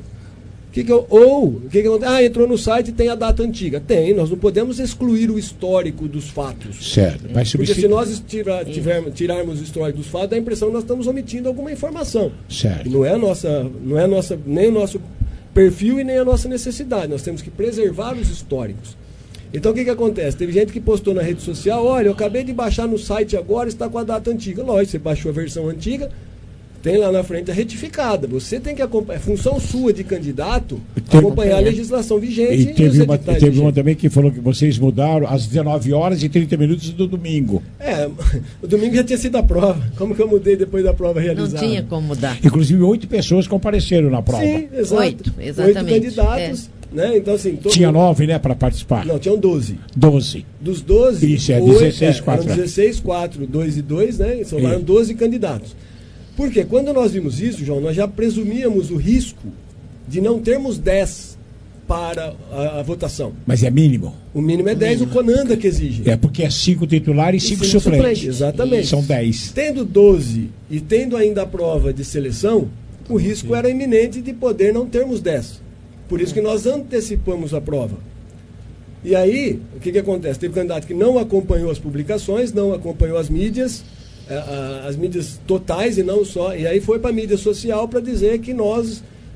Entrou no site e tem a data antiga. Tem, nós não podemos excluir o histórico dos fatos. Certo. Porque se nós tirarmos o histórico dos fatos, dá a impressão que nós estamos omitindo alguma informação. Certo. E não é nem o nosso perfil e nem a nossa necessidade. Nós temos que preservar os históricos. Então o que acontece? Teve gente que postou na rede social, olha, eu acabei de baixar no site agora, está com a data antiga. Lógico, você baixou a versão antiga, tem lá na frente a retificada. Você tem que acompanhar, é função sua de candidato, acompanhar a legislação vigente. E teve uma também que falou que vocês mudaram às 19 horas e 30 minutos do domingo. O domingo já tinha sido a prova. Como que eu mudei depois da prova realizada? Não tinha como mudar. Inclusive 8 pessoas compareceram na prova. Sim, exato. 8, exatamente. 8 candidatos. Né? Então, assim, tinha 9, né, para participar? Não, tinham 12. 12. Dos 12, isso, 16, 4. 16, 4, 2 e 2, né? Sobraram 12 candidatos. Porque quando nós vimos isso, João, nós já presumíamos o risco de não termos 10 para a votação. Mas é mínimo? O mínimo é 10, o CONANDA que exige. É porque é 5 titulares e 5 suplentes. Exatamente. São 10. Tendo 12 e tendo ainda a prova de seleção, o risco era iminente de poder não termos 10. Por isso que nós antecipamos a prova. E aí, o que acontece? Teve candidato que não acompanhou as publicações, não acompanhou as mídias totais e não só. E aí foi para a mídia social para dizer que nós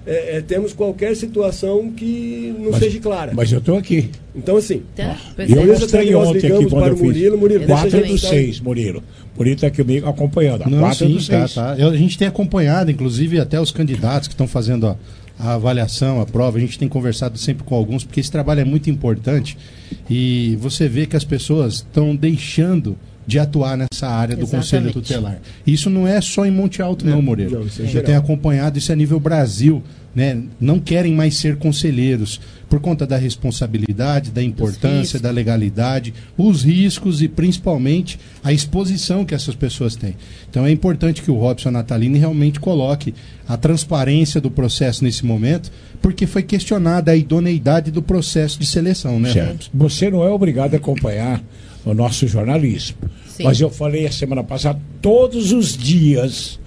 temos qualquer situação que não seja clara. Mas eu estou aqui. Então, assim, eu mostrei ontem aqui quando eu fiz. Murilo, 4/6, Murilo. Murilo está aqui comigo acompanhando. 4/6. Tá. A gente tem acompanhado, inclusive, até os candidatos que estão fazendo a avaliação, a prova. A gente tem conversado sempre com alguns, porque esse trabalho é muito importante. E você vê que as pessoas estão deixando de atuar nessa área do Conselho Tutelar. Isso não é só em Monte Alto, não, Moreira. Eu tenho acompanhado isso a nível Brasil, né? Não querem mais ser conselheiros por conta da responsabilidade, da importância, da legalidade, os riscos e principalmente a exposição que essas pessoas têm. Então é importante que o Robson Natalini realmente coloque a transparência do processo nesse momento, porque foi questionada a idoneidade do processo de seleção, né? Certo. Você não é obrigado a acompanhar o nosso jornalismo. Sim. Mas eu falei a semana passada, todos os dias,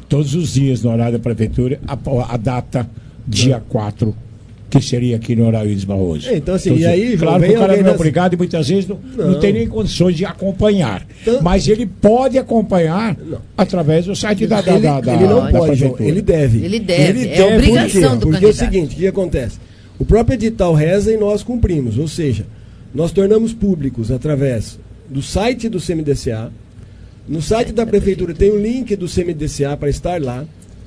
no horário da prefeitura, a data, dia 4, que seria aqui no Araújo Barroso. Então, assim, e aí, claro que o cara não é obrigado e muitas vezes não tem nem condições de acompanhar. Então, mas ele pode acompanhar através do site da prefeitura. Ele não pode, João, ele deve. Ele deve, é obrigação do candidato. Porque é o seguinte, o que acontece? O próprio edital reza e nós cumprimos, ou seja, nós tornamos públicos através do site do CMDCA. No site da prefeitura tem o link do CMDCA para estar lá.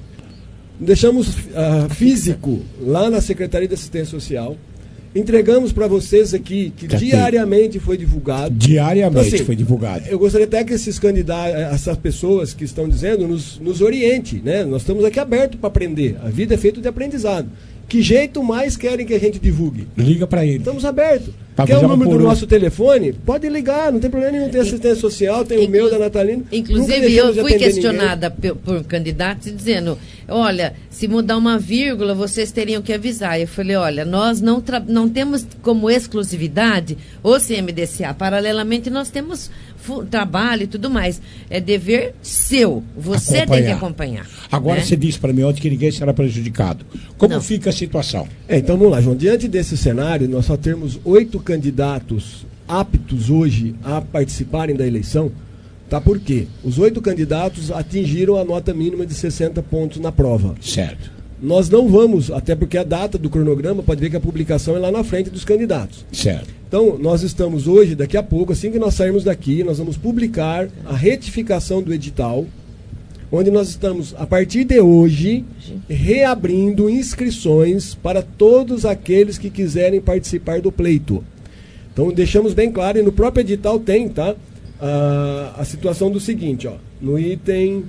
Deixamos físico lá na Secretaria de Assistência Social. Entregamos para vocês aqui que diariamente foi divulgado. Diariamente então, assim, foi divulgado. Eu gostaria até que esses candidatos, essas pessoas que estão dizendo, nos oriente, né? Nós estamos aqui abertos para aprender. A vida é feita de aprendizado. Que jeito mais querem que a gente divulgue? Liga para ele. Estamos abertos. Quer o número do nosso telefone? Pode ligar, não tem problema nenhum. Tem assistência social, tem o meu da Natalina. Inclusive, eu fui questionada por candidatos dizendo, olha, se mudar uma vírgula, vocês teriam que avisar. Eu falei, olha, nós não temos como exclusividade o CMDCA. Paralelamente, nós temos trabalho e tudo mais. É dever seu. Você tem que acompanhar. Agora, você disse para mim ontem que ninguém será prejudicado. Como fica a situação? Então, vamos lá, João. Diante desse cenário, nós só temos 8 candidatos aptos hoje a participarem da eleição. Tá? Por quê? Os 8 candidatos atingiram a nota mínima de 60 pontos na prova. Certo. Nós não vamos, até porque a data do cronograma, pode ver que a publicação é lá na frente dos candidatos. Certo. Então, nós estamos hoje, daqui a pouco, assim que nós sairmos daqui, nós vamos publicar a retificação do edital, onde nós estamos, a partir de hoje, reabrindo inscrições para todos aqueles que quiserem participar do pleito. Então, deixamos bem claro, e no próprio edital tem, tá? A situação do seguinte, ó, no item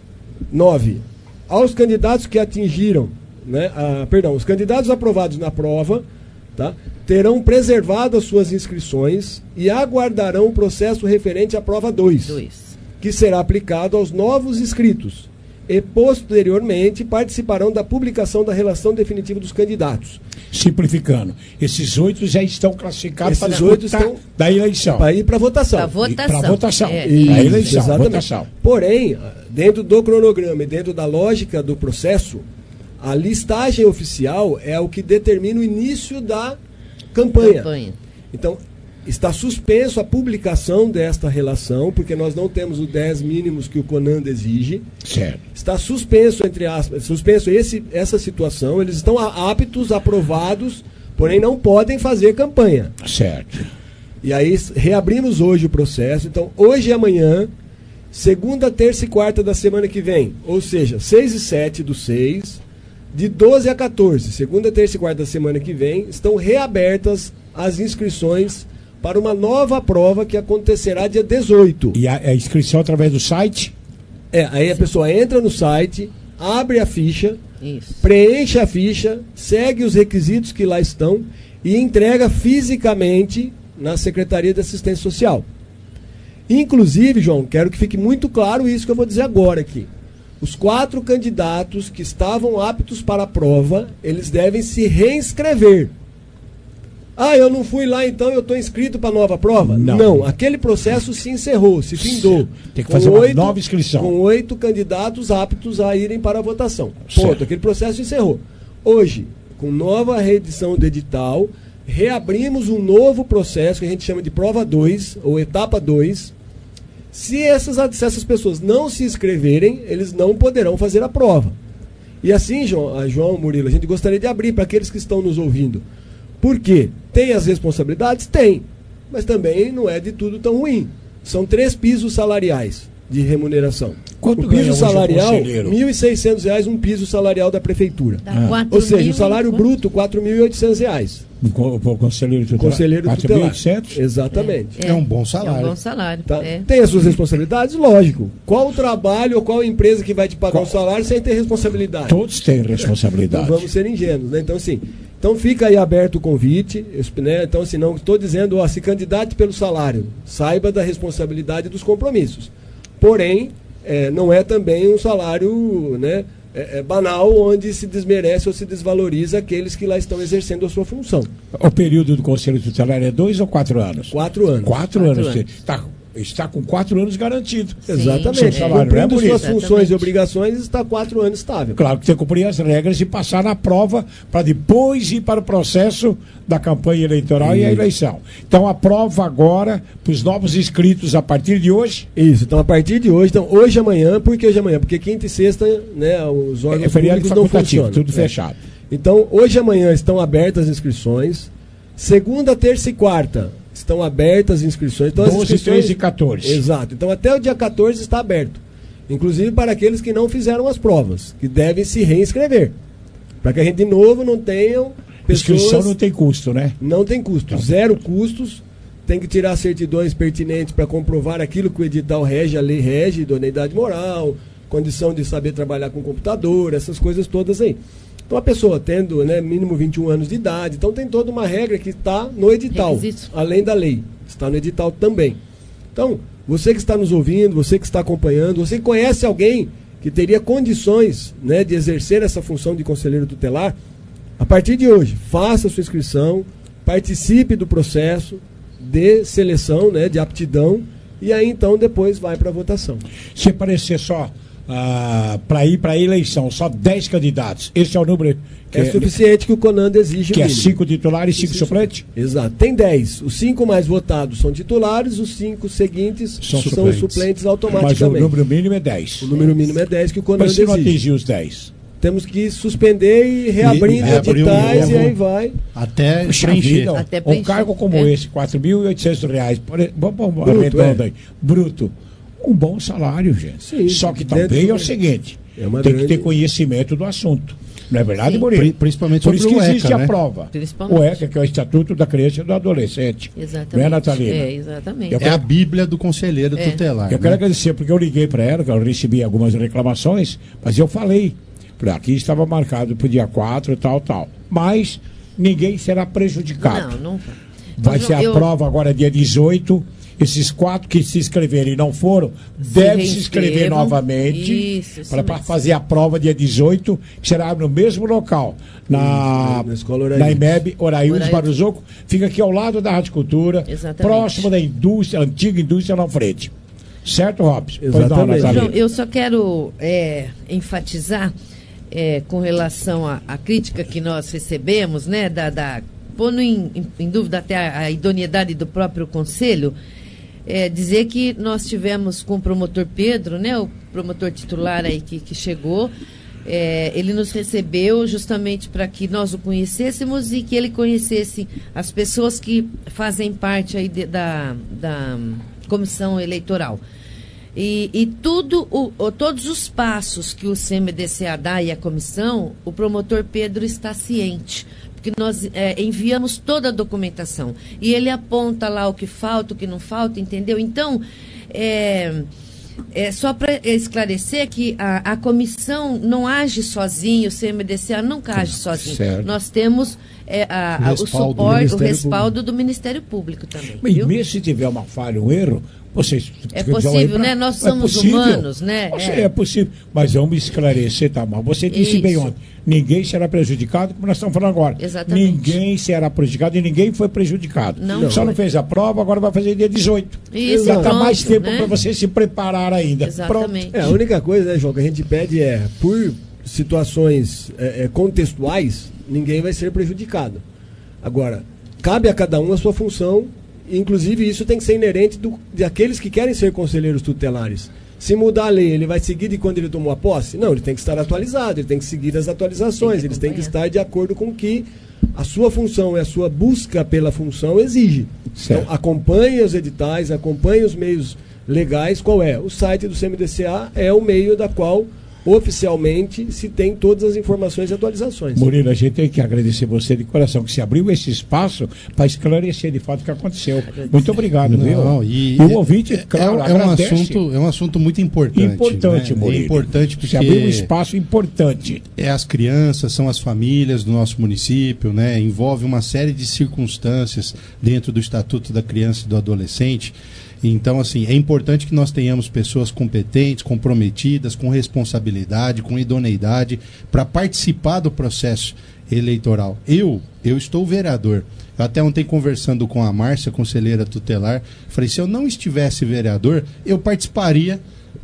9. Aos candidatos que atingiram, né, os candidatos aprovados na prova, tá, terão preservado as suas inscrições e aguardarão o processo referente à prova 2, que será aplicado aos novos inscritos e, posteriormente, participarão da publicação da relação definitiva dos candidatos. Simplificando, esses 8 já estão classificados para disputar da eleição. Para ir para a votação. Para a votação. Da eleição, exatamente. Votação. Porém, dentro do cronograma e dentro da lógica do processo, a listagem oficial é o que determina o início da campanha. Então, está suspenso a publicação desta relação, porque nós não temos os 10 mínimos que o CONANDA exige. Certo. Está suspenso, entre aspas, essa situação. Eles estão aptos, aprovados, porém não podem fazer campanha. Certo. E aí reabrimos hoje o processo. Então, hoje e amanhã, segunda, terça e quarta da semana que vem, ou seja, 6 e 7 do 6, de 12 a 14, segunda, terça e quarta da semana que vem, estão reabertas as inscrições para uma nova prova que acontecerá dia 18. E a inscrição através do site? Aí a pessoa entra no site, abre a ficha, preenche a ficha, segue os requisitos que lá estão e entrega fisicamente na Secretaria de Assistência Social. Inclusive, João, quero que fique muito claro isso que eu vou dizer agora aqui. Os 4 candidatos que estavam aptos para a prova, eles devem se reinscrever. Eu não fui lá, então eu estou inscrito para a nova prova? Não, aquele processo se encerrou, se findou. Tem que fazer uma nova inscrição. Com 8 candidatos aptos a irem para a votação. Ponto, aquele processo encerrou. Hoje, com nova reedição do edital, reabrimos um novo processo que a gente chama de prova 2, ou etapa 2. Se essas pessoas não se inscreverem, eles não poderão fazer a prova. E assim, João Murilo, a gente gostaria de abrir para aqueles que estão nos ouvindo. Por quê? Tem as responsabilidades? Tem. Mas também não é de tudo tão ruim. São 3 pisos salariais de remuneração. Quanto o piso salarial, R$ 1.600 um piso salarial da prefeitura. Dá Ou seja, o salário bruto, R$ 4.800. O conselheiro tutelar. Conselheiro tutelar. 4.800? Exatamente. É um bom salário. É um bom salário. Tá? Tem as suas responsabilidades? Lógico. Qual o trabalho ou qual empresa que vai te pagar o salário sem ter responsabilidade? Todos têm responsabilidade. Não vamos ser ingênuos, né? Então, assim, fica aí aberto o convite, né? Então, assim, não estou dizendo, se candidate pelo salário. Saiba da responsabilidade dos compromissos. Porém, não é também um salário, né, banal, onde se desmerece ou se desvaloriza aqueles que lá estão exercendo a sua função. O período do Conselho Tutelar é 2 ou 4 anos? 4 anos. 4 anos. Está com 4 anos garantido. Exatamente. Cumprindo suas funções e obrigações, está 4 anos estável. Claro que tem que cumprir as regras e passar na prova para depois ir para o processo da campanha eleitoral e a eleição. Então, a prova agora para os novos inscritos a partir de hoje? Isso, então a partir de hoje. Então, hoje e amanhã, por que hoje e amanhã? Porque quinta e sexta, né, os órgãos públicos não funcionam. Tudo fechado. Então, hoje e amanhã estão abertas as inscrições. Segunda, terça e quarta estão abertas as inscrições. Então, 12, 13 e 14. Exato. Então, até o dia 14 está aberto. Inclusive para aqueles que não fizeram as provas, que devem se reinscrever. Para que a gente, de novo, não tenham pessoas... Inscrição não tem custo, né? Não tem custo. Zero custos. Tem que tirar certidões pertinentes para comprovar aquilo que o edital rege, a lei rege, idoneidade moral, condição de saber trabalhar com computador, essas coisas todas aí. Então, a pessoa tendo, né, mínimo 21 anos de idade, então tem toda uma regra que está no edital, além da lei, está no edital também. Então, você que está nos ouvindo, você que está acompanhando, você conhece alguém que teria condições, né, de exercer essa função de conselheiro tutelar, a partir de hoje, faça a sua inscrição, participe do processo de seleção, né, de aptidão, e aí então depois vai para a votação. Se aparecer só... para ir para a eleição, só 10 candidatos. Esse é o número que é suficiente que o CONANDA exige. Que é 5 titulares e 5 suplentes? Exato. Tem 10. Os 5 mais votados são titulares, os 5 seguintes são os suplentes automaticamente. Mas o número mínimo é 10. O número mínimo é 10 que o CONANDA exige. Mas se não atingir os 10? Temos que suspender e reabrir editais e aí vai. Até preencher. Um cargo como esse, R$4.800, vamos arredondar aí, bruto. Um bom salário, gente. Sim, só que também é o seguinte, tem que ter conhecimento do assunto. Não é verdade, Murilo? Principalmente por isso que existe ECA, a prova. O ECA, que é o Estatuto da Criança e do Adolescente. Exatamente. Não é, Natalina? Exatamente. É a Bíblia do conselheiro tutelar. Eu quero agradecer, porque eu liguei para ela, que eu recebi algumas reclamações, mas eu falei, aqui estava marcado para o dia 4, tal. Mas ninguém será prejudicado. Não. Vai ser a prova agora dia 18. Esses 4 que se inscreverem e não foram, devem se inscrever novamente para fazer a prova dia 18, que será no mesmo local, na IMEB, Oraíus, Baruzoco, fica aqui ao lado da Rádio Cultura, próximo da indústria, antiga indústria na frente. Certo, Robson? Exatamente. João, eu só quero enfatizar com relação à crítica que nós recebemos, né, pondo em dúvida até a idoneidade do próprio Conselho, dizer que nós tivemos com o promotor Pedro, né, o promotor titular aí que chegou, ele nos recebeu justamente para que nós o conhecêssemos e que ele conhecesse as pessoas que fazem parte aí da comissão eleitoral. E todos os passos que o CMDCA dá e a comissão, o promotor Pedro está ciente, porque nós enviamos toda a documentação e ele aponta lá o que falta, o que não falta, entendeu? Então, só para esclarecer que a comissão não age sozinha, o CMDCA nunca age sozinho. Certo. Nós temos o suporte, o respaldo do Ministério Público também. Mas mesmo se tiver uma falha, um erro, é possível, né? Nós somos humanos, né? É possível, mas vamos esclarecer, tá mal. Você disse bem ontem, ninguém será prejudicado, como nós estamos falando agora. Exatamente. Ninguém será prejudicado e ninguém foi prejudicado. Só não fez a prova, agora vai fazer dia 18. Isso, já está mais tempo, né, para você se preparar ainda. Exatamente. Pronto. A única coisa, né, João, que a gente pede por situações contextuais, ninguém vai ser prejudicado. Agora, cabe a cada um a sua função. Inclusive, isso tem que ser inerente de aqueles que querem ser conselheiros tutelares. Se mudar a lei, ele vai seguir de quando ele tomou a posse? Não, ele tem que estar atualizado, ele tem que seguir as atualizações, eles têm que estar de acordo com o que a sua função e a sua busca pela função exige. Então, acompanhe os editais, acompanhe os meios legais. Qual é? O site do CMDCA é o meio da qual oficialmente se tem todas as informações e atualizações. Murilo, a gente tem que agradecer você de coração, que se abriu esse espaço para esclarecer de fato o que aconteceu. Muito obrigado, viu? E o ouvinte, claro, é um assunto muito importante. Importante, né? Murilo. É importante porque se abriu um espaço importante. As crianças, são as famílias do nosso município, né? Envolve uma série de circunstâncias dentro do Estatuto da Criança e do Adolescente. Então, assim, é importante que nós tenhamos pessoas competentes, comprometidas, com responsabilidade, com idoneidade, para participar do processo eleitoral. Eu estou vereador. Eu até ontem, conversando com a Márcia, conselheira tutelar, falei, se eu não estivesse vereador, eu participaria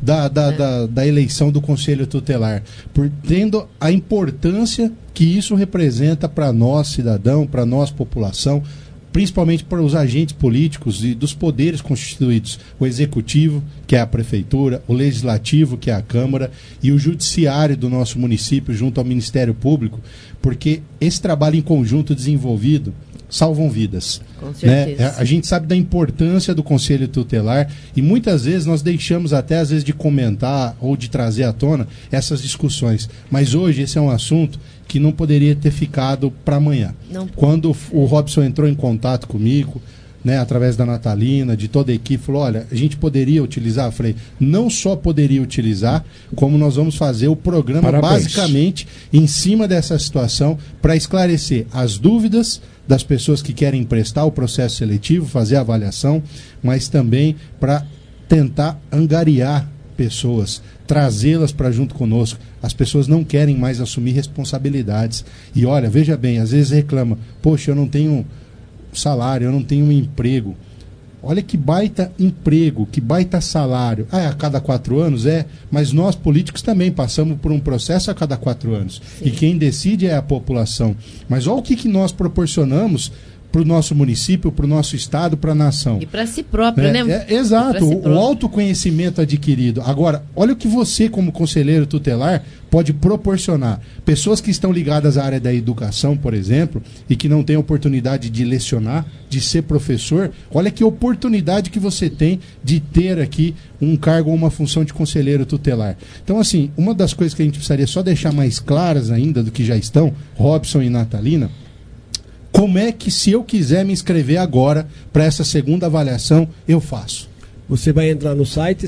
da eleição do Conselho Tutelar, por tendo a importância que isso representa para nós, cidadão, para nós, população, principalmente para os agentes políticos e dos poderes constituídos, o executivo, que é a prefeitura, o legislativo, que é a Câmara, e o judiciário do nosso município, junto ao Ministério Público, porque esse trabalho em conjunto desenvolvido salvam vidas. Com certeza. Né? A gente sabe da importância do Conselho Tutelar e muitas vezes nós deixamos até às vezes de comentar ou de trazer à tona essas discussões, mas hoje esse é um assunto que não poderia ter ficado para amanhã. Quando o Robson entrou em contato comigo, né, através da Natalina, de toda a equipe, falou, olha, a gente poderia utilizar, eu falei, não só poderia utilizar, como nós vamos fazer o programa basicamente em cima dessa situação para esclarecer as dúvidas das pessoas que querem prestar o processo seletivo, fazer a avaliação, mas também para tentar angariar pessoas, trazê-las para junto conosco. As pessoas não querem mais assumir responsabilidades. E olha, veja bem, às vezes reclama, poxa, eu não tenho salário, eu não tenho um emprego. Olha que baita emprego, que baita salário. A cada 4 anos? Mas nós políticos também passamos por um processo a cada 4 anos. Sim. E quem decide é a população. Mas olha o que nós proporcionamos para o nosso município, para o nosso estado, para a nação. E para si próprio, né? Exato, o autoconhecimento adquirido. Agora, olha o que você, como conselheiro tutelar, pode proporcionar. Pessoas que estão ligadas à área da educação, por exemplo, e que não têm oportunidade de lecionar, de ser professor, olha que oportunidade que você tem de ter aqui um cargo ou uma função de conselheiro tutelar. Então, assim, uma das coisas que a gente precisaria só deixar mais claras ainda do que já estão, Robson e Natalina, como é que, se eu quiser me inscrever agora para essa segunda avaliação, eu faço? Você vai entrar no site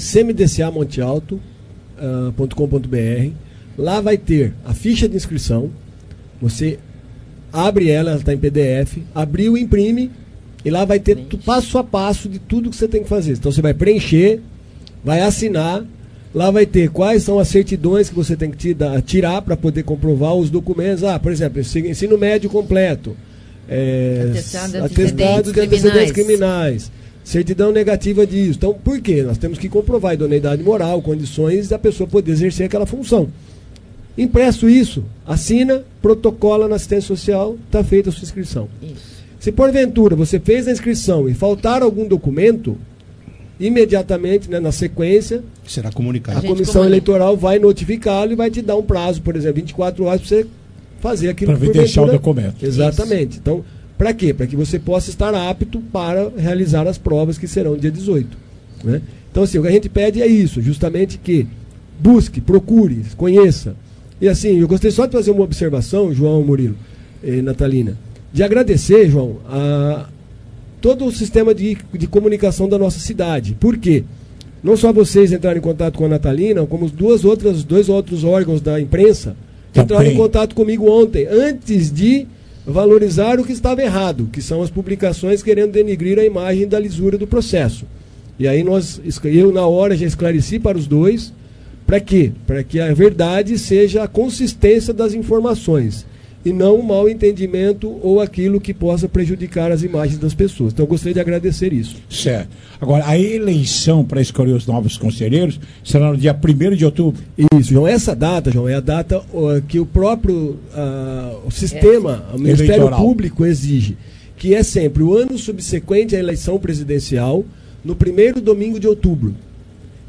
cmdcamontealto.com.br. Lá vai ter a ficha de inscrição. Você abre ela está em PDF, abriu, imprime, e lá vai ter passo a passo de tudo que você tem que fazer. Então você vai preencher, vai assinar, lá vai ter quais são as certidões que você tem que tirar para poder comprovar os documentos. Por exemplo, ensino médio completo. Atestado de antecedentes criminais, certidão negativa disso. Então, por quê? Nós temos que comprovar a idoneidade moral, condições da pessoa poder exercer aquela função. Impresso isso, assina, protocola na assistência social, está feita a sua inscrição. Isso. Se porventura você fez a inscrição e faltar algum documento, imediatamente, né, na sequência, será comunicado. A comissão eleitoral vai notificá-lo e vai te dar um prazo, por exemplo, 24 horas para você fazer aquilo para deixar o documento. Exatamente. Isso. Então, para quê? Para que você possa estar apto para realizar as provas que serão dia 18. Né? Então, assim, o que a gente pede é isso, justamente que busque, procure, conheça. E assim, eu gostaria só de fazer uma observação, João, Murilo e Natalina, de agradecer, João, a todo o sistema de comunicação da nossa cidade. Por quê? Não só vocês entraram em contato com a Natalina, como dois outros órgãos da imprensa entraram em contato comigo ontem, antes de valorizar o que estava errado, que são as publicações querendo denigrir a imagem da lisura do processo. E aí eu na hora já esclareci para os dois, para quê? Para que a verdade seja a consistência das informações, e não o mau entendimento ou aquilo que possa prejudicar as imagens das pessoas. Então eu gostaria de agradecer isso. Certo. Agora, a eleição para escolher os novos conselheiros será no dia 1º de outubro? Isso, João. Essa data, João, é a data que o próprio o sistema, o Ministério Público exige, que é sempre o ano subsequente à eleição presidencial, no 1º domingo de outubro.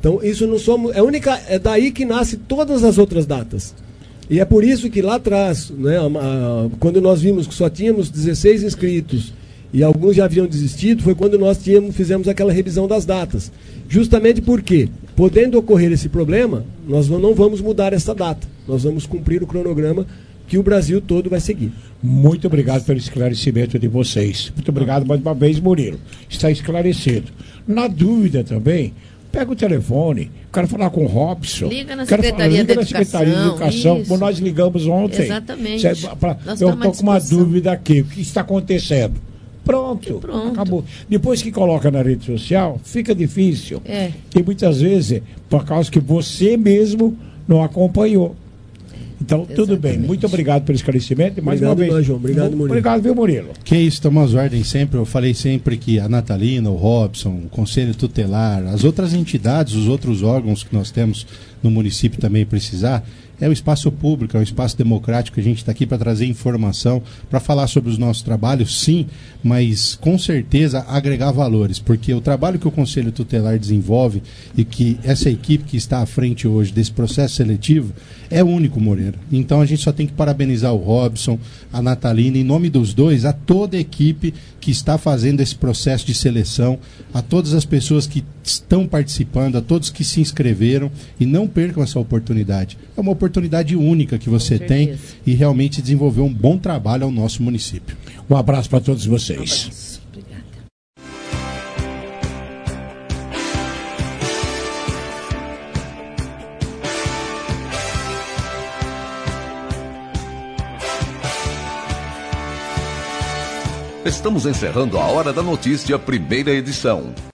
Então, isso não somos. É daí que nasce todas as outras datas. E é por isso que lá atrás, né, quando nós vimos que só tínhamos 16 inscritos e alguns já haviam desistido, foi quando nós fizemos aquela revisão das datas. Justamente porque, podendo ocorrer esse problema, nós não vamos mudar essa data. Nós vamos cumprir o cronograma que o Brasil todo vai seguir. Muito obrigado pelo esclarecimento de vocês. Muito obrigado mais uma vez, Murilo. Está esclarecido. Na dúvida também, pega o telefone, quero falar com o Robson. Liga na Secretaria de Educação, como nós ligamos ontem. Exatamente. Eu estou com uma dúvida aqui, o que está acontecendo? Pronto, acabou. Depois que coloca na rede social, fica difícil. E muitas vezes, por causa que você mesmo não acompanhou. Então, tudo bem. Muito obrigado pelo esclarecimento. E mais uma vez. João. Obrigado, Murilo. Obrigado, viu, Murilo? Que isso, estamos às ordens sempre. Eu falei sempre que a Natalina, o Robson, o Conselho Tutelar, as outras entidades, os outros órgãos que nós temos no município também precisar, é um espaço público, é um espaço democrático. A gente está aqui para trazer informação, para falar sobre os nossos trabalhos, sim, mas com certeza agregar valores, porque o trabalho que o Conselho Tutelar desenvolve e que essa equipe que está à frente hoje desse processo seletivo é único, Moreira. Então a gente só tem que parabenizar o Robson, a Natalina, em nome dos dois, a toda a equipe que está fazendo esse processo de seleção, a todas as pessoas que estão participando, a todos que se inscreveram, e não percam essa oportunidade. É uma oportunidade única que você tem e realmente desenvolver um bom trabalho ao nosso município. Um abraço para todos vocês. Estamos encerrando a Hora da Notícia, primeira edição.